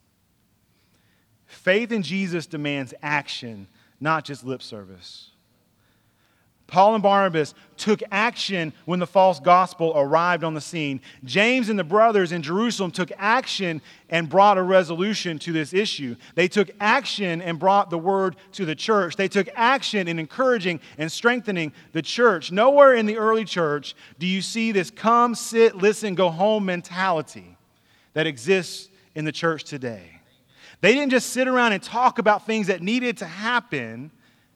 Faith in Jesus demands action, not just lip service. Paul and Barnabas took action when the false gospel arrived on the scene. James and the brothers in Jerusalem took action and brought a resolution to this issue. They took action and brought the word to the church. They took action in encouraging and strengthening the church. Nowhere in the early church do you see this come, sit, listen, go home mentality that exists in the church today. They didn't just sit around and talk about things that needed to happen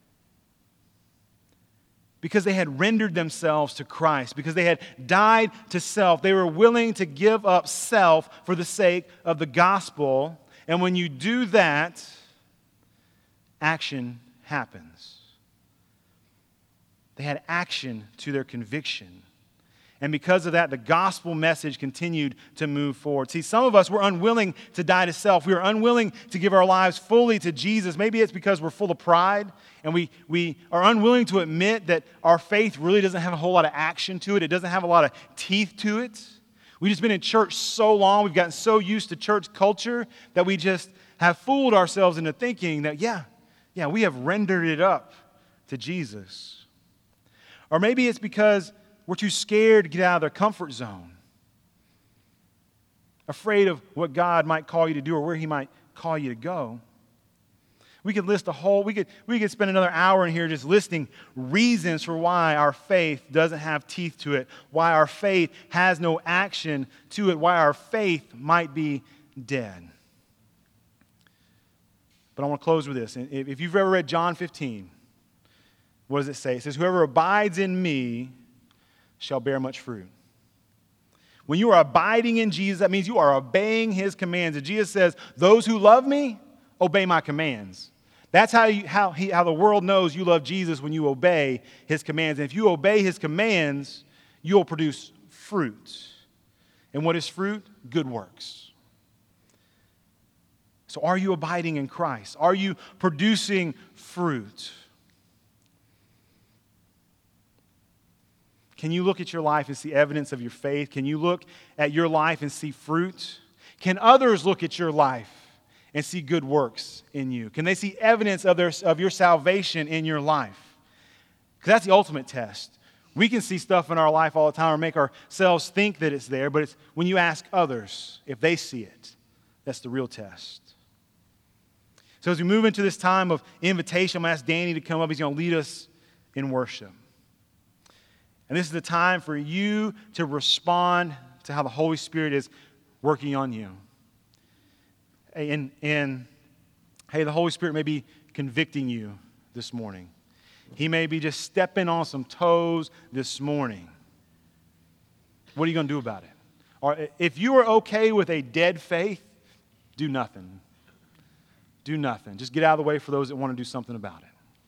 because they had rendered themselves to Christ, because they had died to self. They were willing to give up self for the sake of the gospel. And when you do that, action happens. They had action to their conviction. And because of that, the gospel message continued to move forward. See, some of us, we're unwilling to die to self. We are unwilling to give our lives fully to Jesus. Maybe it's because we're full of pride and we, we are unwilling to admit that our faith really doesn't have a whole lot of action to it. It doesn't have a lot of teeth to it. We've just been in church so long, we've gotten so used to church culture that we just have fooled ourselves into thinking that, yeah, yeah, we have rendered it up to Jesus. Or maybe it's because we're too scared to get out of their comfort zone. Afraid of what God might call you to do or where He might call you to go. We could list a whole, we could, we could spend another hour in here just listing reasons for why our faith doesn't have teeth to it, why our faith has no action to it, why our faith might be dead. But I want to close with this. If you've ever read John fifteen, what does it say? It says, whoever abides in me shall bear much fruit. When you are abiding in Jesus, that means you are obeying His commands. And Jesus says, those who love me, obey my commands. That's how, you, how, he, how the world knows you love Jesus, when you obey his commands. And if you obey his commands, you'll produce fruit. And what is fruit? Good works. So are you abiding in Christ? Are you producing fruit? Can you look at your life and see evidence of your faith? Can you look at your life and see fruit? Can others look at your life and see good works in you? Can they see evidence of, their, of your salvation in your life? Because that's the ultimate test. We can see stuff in our life all the time or make ourselves think that it's there, but it's when you ask others if they see it, that's the real test. So as we move into this time of invitation, I'm going to ask Danny to come up. He's going to lead us in worship. And this is the time for you to respond to how the Holy Spirit is working on you. And, and hey, the Holy Spirit may be convicting you this morning. He may be just stepping on some toes this morning. What are you going to do about it? Or if you are okay with a dead faith, do nothing. Do nothing. Just get out of the way for those that want to do something about it.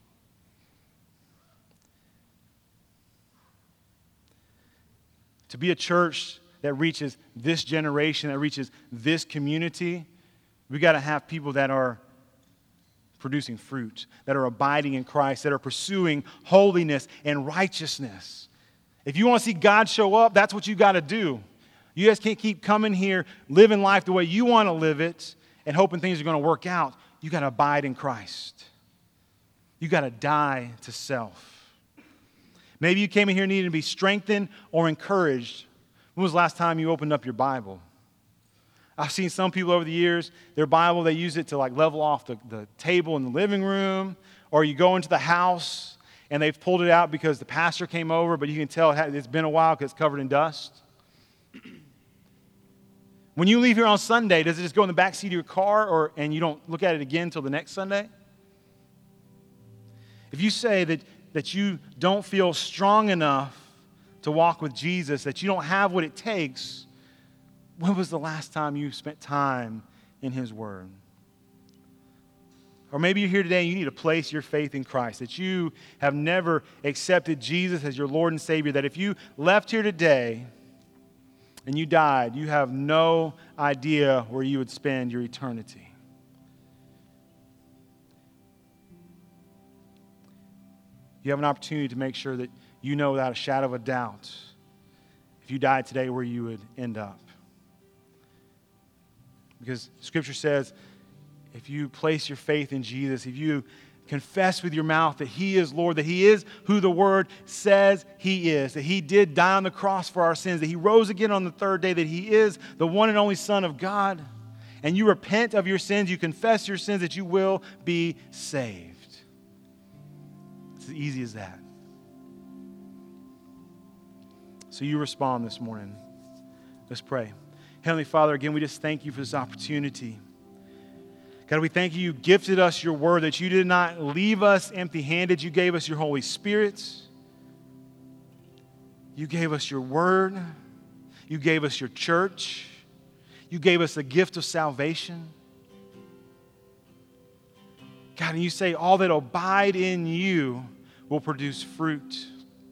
To be a church that reaches this generation, that reaches this community, we got to have people that are producing fruit, that are abiding in Christ, that are pursuing holiness and righteousness. If you want to see God show up, that's what you got to do. You guys can't keep coming here, living life the way you want to live it, and hoping things are going to work out. You got to abide in Christ. You got to die to self. Maybe you came in here needing to be strengthened or encouraged. When was the last time you opened up your Bible? I've seen some people over the years, their Bible, they use it to like level off the, the table in the living room, or you go into the house and they've pulled it out because the pastor came over, but you can tell it's been a while because it's covered in dust. When you leave here on Sunday, does it just go in the back seat of your car or and you don't look at it again until the next Sunday? If you say that that you don't feel strong enough to walk with Jesus, that you don't have what it takes, when was the last time you spent time in his word? Or maybe you're here today and you need to place your faith in Christ, that you have never accepted Jesus as your Lord and Savior, that if you left here today and you died, you have no idea where you would spend your eternity. You have an opportunity to make sure that you know without a shadow of a doubt, if you died today, where you would end up. Because Scripture says, if you place your faith in Jesus, if you confess with your mouth that he is Lord, that he is who the Word says he is, that he did die on the cross for our sins, that he rose again on the third day, that he is the one and only Son of God, and you repent of your sins, you confess your sins, that you will be saved. It's as easy as that. So you respond this morning. Let's pray. Heavenly Father, again, we just thank you for this opportunity. God, we thank you. You gifted us your word, that you did not leave us empty-handed. You gave us your Holy Spirit. You gave us your word. You gave us your church. You gave us the gift of salvation. God, and you say all that abide in you will produce fruit.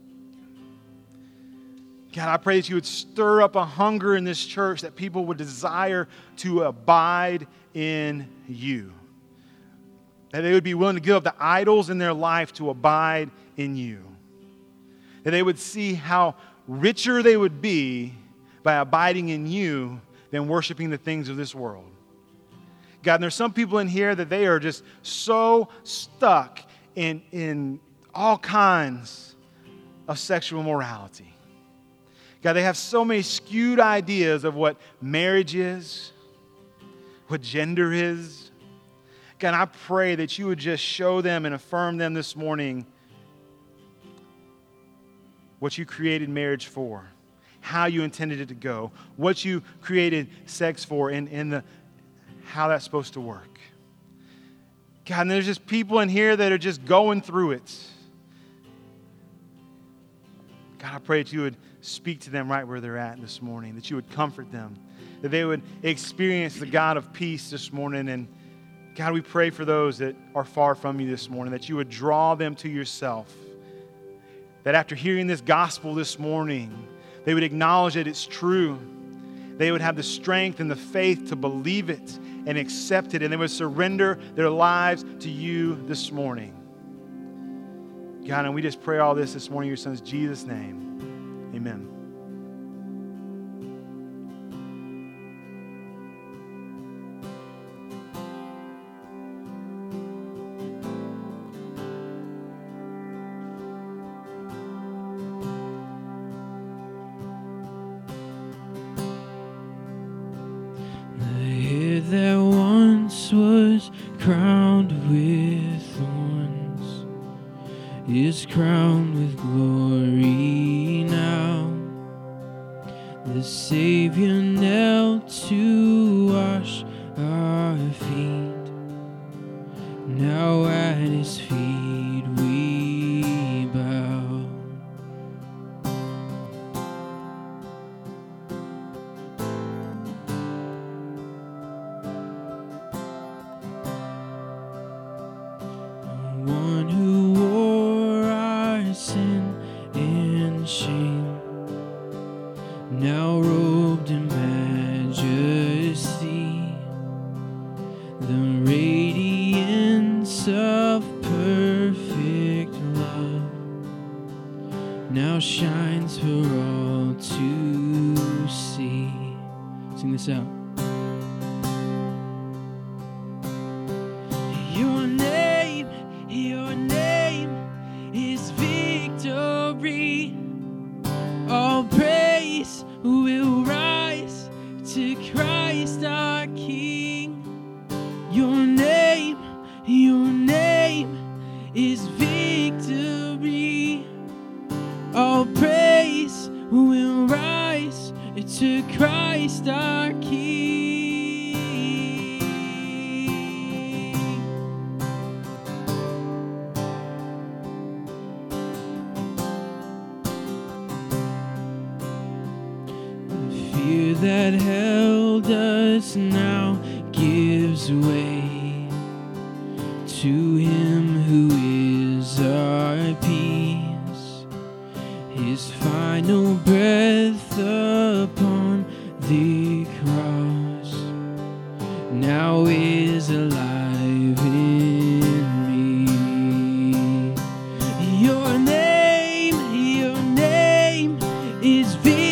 God, I pray that you would stir up a hunger in this church, that people would desire to abide in you. That they would be willing to give up the idols in their life to abide in you. That they would see how richer they would be by abiding in you than worshiping the things of this world. God, and there's some people in here that they are just so stuck in, in all kinds of sexual morality. God, they have so many skewed ideas of what marriage is, what gender is. God, I pray that you would just show them and affirm them this morning what you created marriage for, how you intended it to go, what you created sex for, and, and the how that's supposed to work. God, and there's just people in here that are just going through it. God, I pray that you would speak to them right where they're at this morning, that you would comfort them, that they would experience the God of peace this morning. And God, we pray for those that are far from you this morning, that you would draw them to yourself. That after hearing this gospel this morning, they would acknowledge that it's true. They would have the strength and the faith to believe it and accept it, and they would surrender their lives to you this morning. God, and we just pray all this this morning in your Son's Jesus' name. Amen. That once was crowned with thorns is crowned with glory now. The Savior knelt to wash our feet. Now at his feet we bow. One who wore our sin and shame, now robed in majesty, the radiance of perfect love now shines for all to see. Sing this out. Your name, your name is victory. All praise will rise to Christ our King. Your name, your name is victory. All praise will rise to Christ our King. Fear that held us now gives way to him who is our peace. His final breath upon the cross now is alive in me. Your name, your name is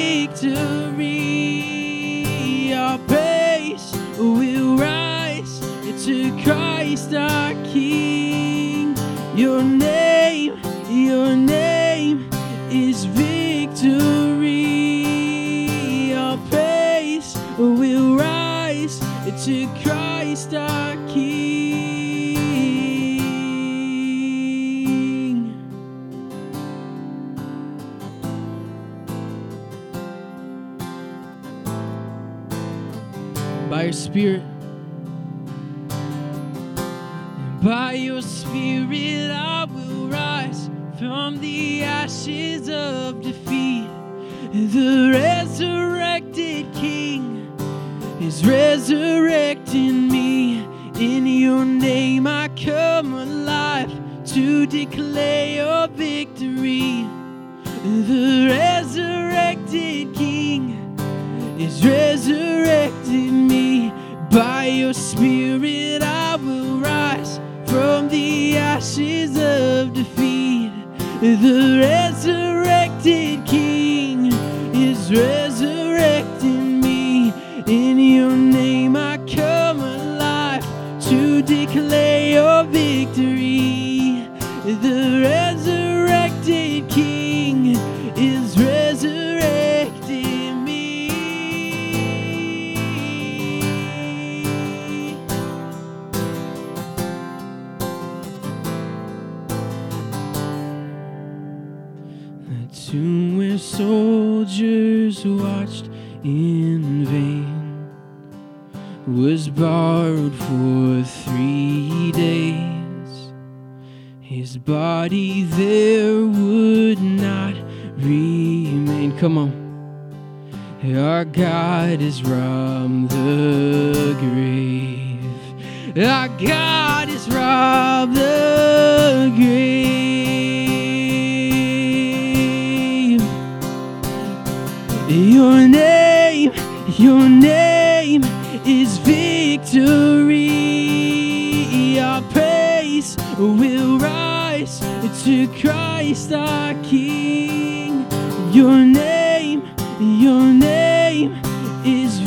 victory. Our praise will rise to Christ our King. Your name, your name is victory. Our praise will rise to Christ our King. By your Spirit, by your Spirit I will rise from the ashes of defeat. The resurrected King is resurrecting me. In your name I come alive to declare your victory. The resurrected King is resurrecting me. By your Spirit I will rise from the ashes of defeat. The resurrected King is resurrecting me. In your name I come alive to declare your victory. The resurrected King is resurrecting me. The tomb where soldiers watched in vain was borrowed for three days. His body there would not remain. Come on. Our God is from the grave. Our God is robbed the grave. Your name, your name is victory. Our praise will rise to Christ our King. Your name, your name is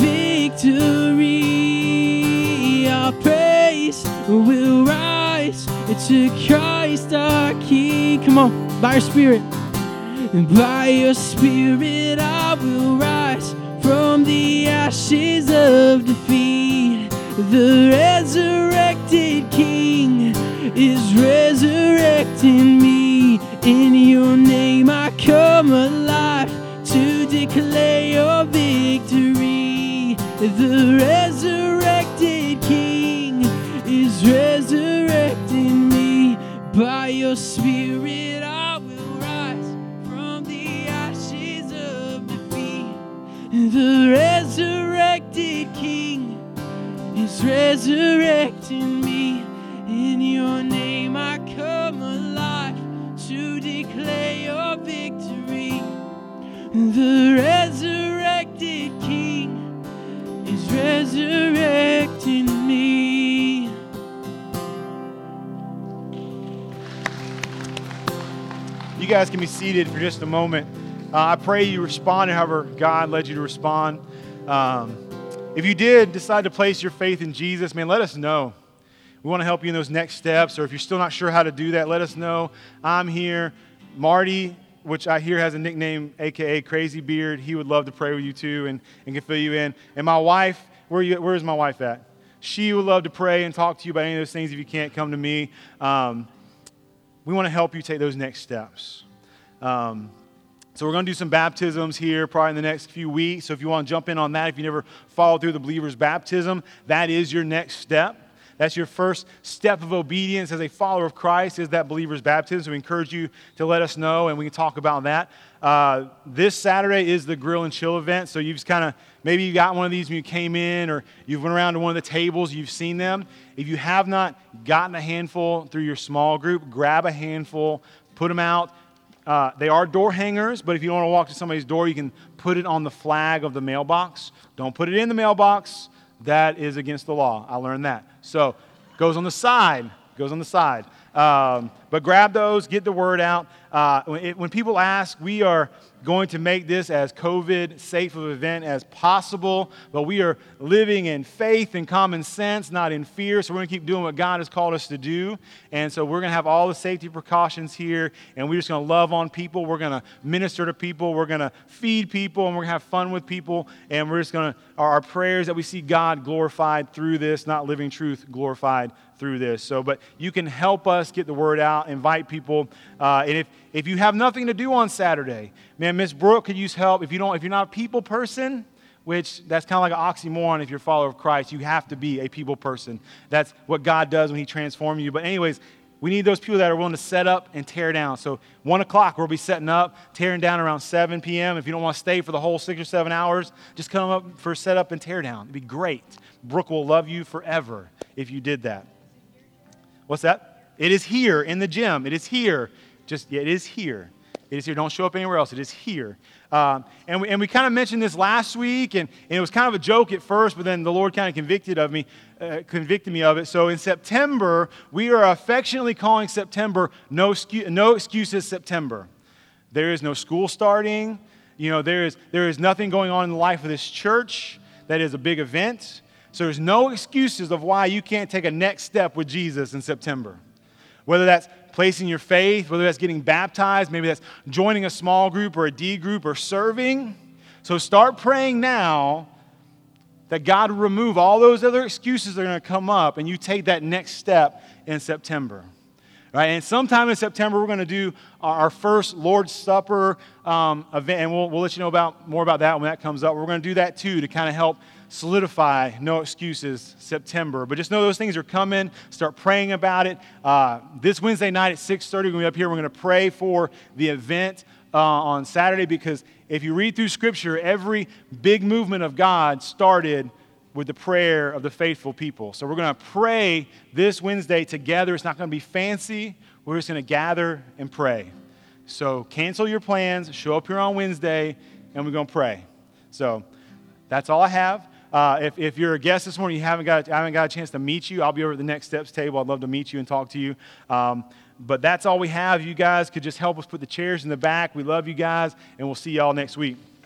victory. Our praise will rise to Christ our King. Come on, by your Spirit. By your Spirit I will rise from the ashes of defeat. The resurrected King is resurrecting me. In your name I come alive to declare your victory. The resurrected King is resurrecting me. By your Spirit I will rise from the ashes of defeat. The resurrected King is resurrecting me. In your name I come alive to declare your victory. The resurrected King is resurrecting me. You guys can be seated for just a moment. Uh, I pray you respond however God led you to respond. Um, if you did decide to place your faith in Jesus, man, let us know. We want to help you in those next steps, or if you're still not sure how to do that, let us know. I'm here. Marty, which I hear has a nickname, a k a. Crazy Beard, he would love to pray with you too and, and can fill you in. And my wife, where, you, where is my wife at? She would love to pray and talk to you about any of those things if you can't come to me. Um, we want to help you take those next steps. Um, So we're going to do some baptisms here probably in the next few weeks. So if you want to jump in on that, if you never followed through the believer's baptism, that is your next step. That's your first step of obedience as a follower of Christ, is that believer's baptism. So we encourage you to let us know, and we can talk about that. Uh, this Saturday is the Grill and Chill event. So you've just kind of, maybe you got one of these when you came in, or you've went around to one of the tables, you've seen them. If you have not gotten a handful through your small group, grab a handful, put them out. Uh, they are door hangers, but if you don't want to walk to somebody's door, you can put it on the flag of the mailbox. Don't put it in the mailbox. That is against the law. I learned that. So goes on the side. Goes on the side. Um, but grab those. Get the word out. Uh, when, it, when people ask, we are going to make this as COVID safe of an event as possible, but we are living in faith and common sense, not in fear. So we're going to keep doing what God has called us to do. And so we're going to have all the safety precautions here, and we're just going to love on people. We're going to minister to people. We're going to feed people, and we're going to have fun with people. And we're just going to, our, our prayers that we see God glorified through this, not living truth glorified through this. So, but you can help us get the word out, invite people. Uh, and if, if you have nothing to do on Saturday, man, Miss Brooke could use help. If you don't, if you're not a people person, which that's kind of like an oxymoron if you're a follower of Christ, you have to be a people person. That's what God does when he transforms you. But anyways, we need those people that are willing to set up and tear down. So one o'clock, we'll be setting up, tearing down around seven p.m. If you don't want to stay for the whole six or seven hours, just come up for set up and tear down. It'd be great. Brooke will love you forever if you did that. What's that? It is here in the gym. It is here. Just, yeah, it is here. It is here. Don't show up anywhere else. It is here. Um, and we, and we kind of mentioned this last week, and, and it was kind of a joke at first, but then the Lord kind of convicted of me, uh, convicted me of it. So in September, we are affectionately calling September No, Excu- no Excuses September. There is no school starting. You know, there is there is nothing going on in the life of this church that is a big event. So there's no excuses of why you can't take a next step with Jesus in September. Whether that's placing your faith, whether that's getting baptized, maybe that's joining a small group or a D group or serving. So start praying now that God will remove all those other excuses that are going to come up, and you take that next step in September. Right? And sometime in September, we're going to do our first Lord's Supper um, event, and we'll, we'll let you know about more about that when that comes up. We're going to do that too to kind of help solidify No Excuses September. But just know those things are coming. Start praying about it. Uh, this Wednesday night at six thirty, we're going to be up here. We're going to pray for the event uh, on Saturday, because if you read through Scripture, every big movement of God started with the prayer of the faithful people. So we're going to pray this Wednesday together. It's not going to be fancy. We're just going to gather and pray. So cancel your plans, show up here on Wednesday, and we're going to pray. So that's all I have. Uh, if, if you're a guest this morning, you haven't got I haven't got a chance to meet you, I'll be over at the Next Steps table. I'd love to meet you and talk to you. Um, but that's all we have. You guys could just help us put the chairs in the back. We love you guys, and we'll see y'all next week.